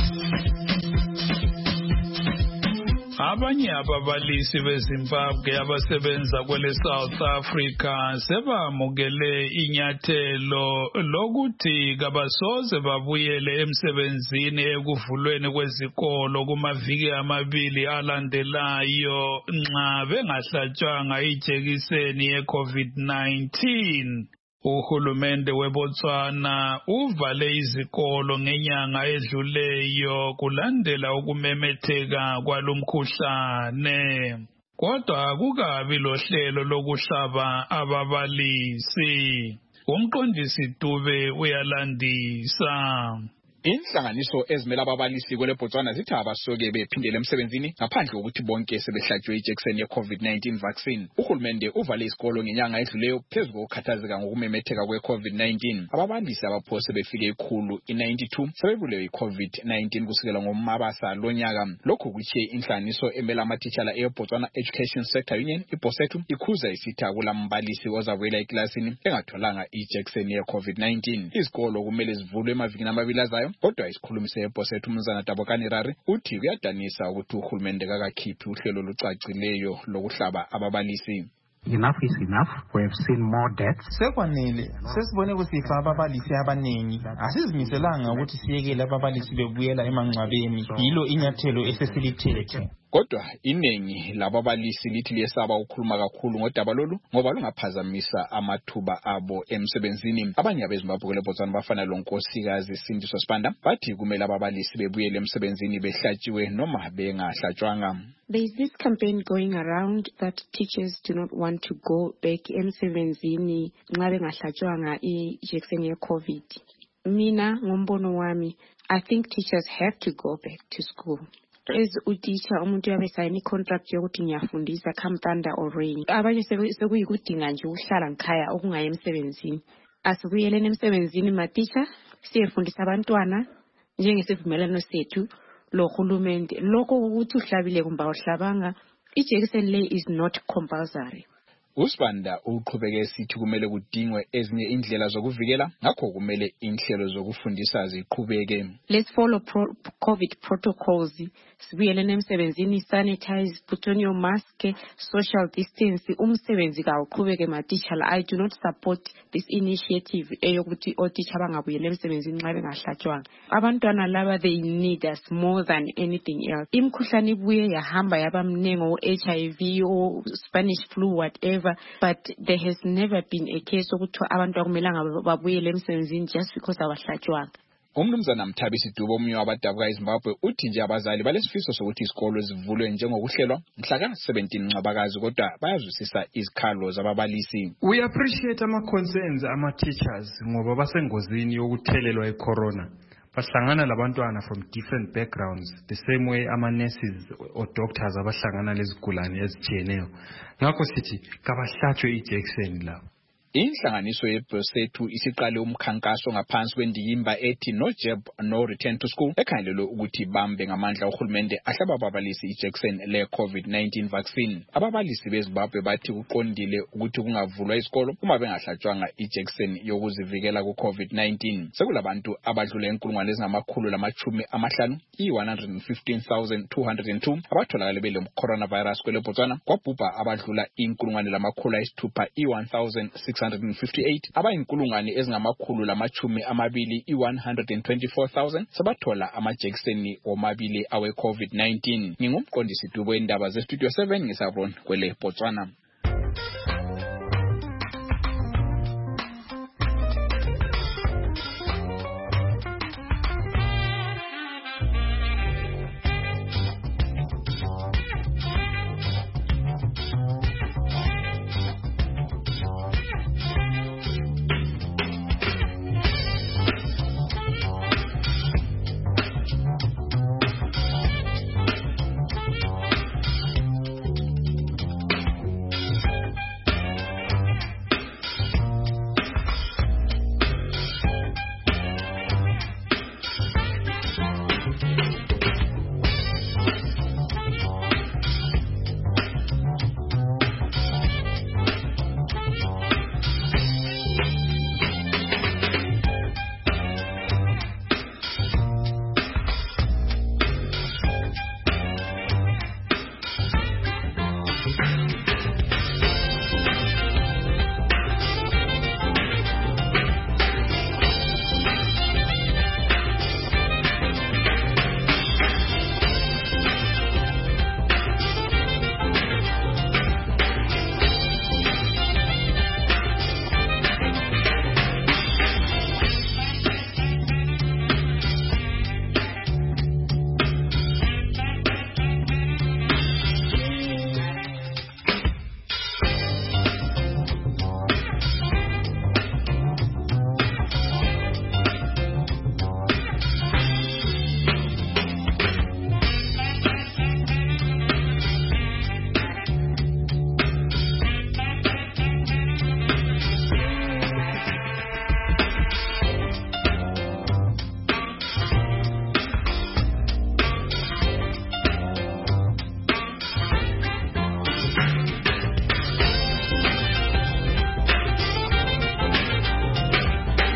Abanye ababalisi beZimbabwe abasebenza kwele South Africa sebamukele inyathelo lokuthi kabasoze babuyele emsebenzini ekuvulweni kwezikolo kumaviki amabili alandelayo nxa bengahlatshwanga ijekiseni ye-COVID nineteen. Uhulumende weBotswana uvale izikolo ngenyanga edluleyo kulandela ukumemetheka kwalomkhuhlane. Kodwa kukabi lohlelo lokuhlaba ababalisi. Umqondisi Dube uyalandisa. Inhlanganiso ezimela ababalisi kwele Botswana zithi abasoke bephindele emsebenzini ngaphandle kokuthi bonke sebehlatshwe ijekiseni ye-COVID nineteen vaccine. Uhulumende uvale isikolo ngenyanga edluleyo phezu kokukhathazeka ngokumemetheka kwe-COVID nineteen. Ababalisi abaphose befike ikhulu i-ninety-two sebebulewe i-COVID nineteen kusukela ngoMabasa lonyaka. Lokhu kutshiye inhlanganiso emela amatitshala e-Botswana Education Sector Union iBOSETU ikhuza isithi akulambalisi ozavela eklasini engatholanga ijekiseni ye-COVID nineteen. Izikolo kumele zivulwe emavikini amabili azayo. Kodwa isikhulumi seBOSETU umnumzana Dabokani Rari uthi kuyadanisa ukuthi uhulumende kakakhiphi uhlelo olucacileyo lokuhlaba ababalisi. Enough is enough. We have seen more deaths. Sekwanele, sesibone kusifa ababalisi abaningi. Asizimiselanga ukuthi siyekele ababalisi bebuyela emangcwabeni. Yilo inyathelo esesilithethe. Kodwa iningi lababalisi lithi liyesaba ukukhuluma kakhulu ngodaba lolu ngoba lungaphazamisa amathuba abo emsebenzini. Abanye abeZimbabwe kule Botswana bafana lonkosikazi Sindiso Sibanda bathi kumele ababalisi bebuyele emsebenzini behlatshiwe noma bengahlatshwanga. There is this campaign going around that teachers do not want to go back emsebenzini nxa bengahlatshwanga i-injection ye-COVID. Mina ngombono wami, I think teachers have to go back to school. As uteacher umuntu yabe sign i-contract yokuthi ngiyafundisa come thunder or rain. Abanye sekuyikudinga nje ukuhlala ngikhaya okungaye emsebenzini. Asibuyeleni emsebenzini ma teacher siyefundisa abantwana njengesivumelano sethu lo hulumende. Lokho ukuthi uhlabile kumba uhlabanga ijekiseni le is not compulsory. Usibanda uqhubeke esithi kumele kudingwe ezinye indlela zokuvikela ngakho kumele inhlelo zokufundisa ziqhubeke. Let's follow pro COVID protocols. Sibuyeleni emsebenzini, sanitize, put on your mask, social distance. Umsebenzi kawuqhubeke ma teacher. I do not support this initiative eyokuthi o teacher bangabuyela emsebenzini nxa bengahlatshwanga. Abantwana laba they need us more than anything else. Imkhuhlane ibuye yahamba yabamnengo H I V or Spanish flu whatever. But there has never been a case ukuthi abantu akumelanga babuyele emsebenzini just because abahlatshwanga. Umnumzana Mthabisi Dubo omunye wabadabuka eZimbabwe uthi nje abazali balesifiso sokuthi isikolo zivulwe njengokuhlelwa mhla ka seventeen Ncwabakazi kodwa bayazwisisa izikhalo zababalisi. We appreciate ama concerns ama teachers ngoba basengozini yokuthelelwa icorona. Bahlangana labantwana from different backgrounds the same way ama nurses or doctors abahlangana lezigulane ezitshiyeneyo. Ngakho sithi kabahlatshwe ijection la. Inhlanganiso yeBosethu isiqale umkhankaso ngaphansi kwendiyimba ethi no jab no return to school ekhangelelwe ukuthi bambe ngamandla uhulumende ahlaba ababalisi ijackson le COVID nineteen vaccine. Ababalisi beZimbabwe bathi kuqondile ukuthi kungavulwa isikolo uma bengahlatshwanga ijackson yokuzivikela ku COVID nineteen. Sekulabantu abadlula inkulungwane ezingamakhulu lamachumi amahlanu i one hundred fifteen thousand two hundred two abatholakala bele coronavirus kwele Botswana kwabhubha abadlula inkulungwane lamakhulu ayisithupha i one thousand six hundred fifty-eight abayinkulungwane ezingamakhulu lamachumi amabili i one hundred twenty-four thousand sabathola amajekiseni omabili awe COVID nineteen. Ngingumqondisi Dubo endaba ze Studio seven ngisabron kwele Botswana.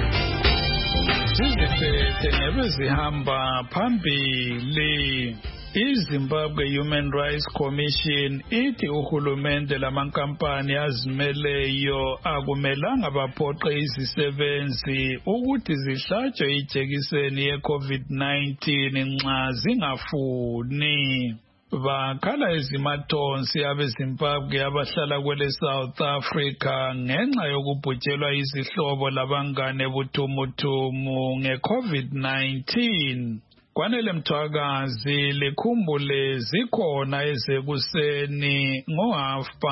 Zihamba phambili iZimbabwe Human Rights Commission ithi uhulumende lamankampani azimeleyo akumelanga baphoqe izisebenzi ukuthi zihlatshwe ijekiseni ye-COVID nineteen nxa zingafuni. Bakhala ezimathonsi abeZimbabwe abahlala kwele South Africa ngenxa yokubhujelwa izihlobo labangane buthumuthumu nge-COVID nineteen. Kwanele Mthwakazi likhumbule zikhona ezekuseni ngo half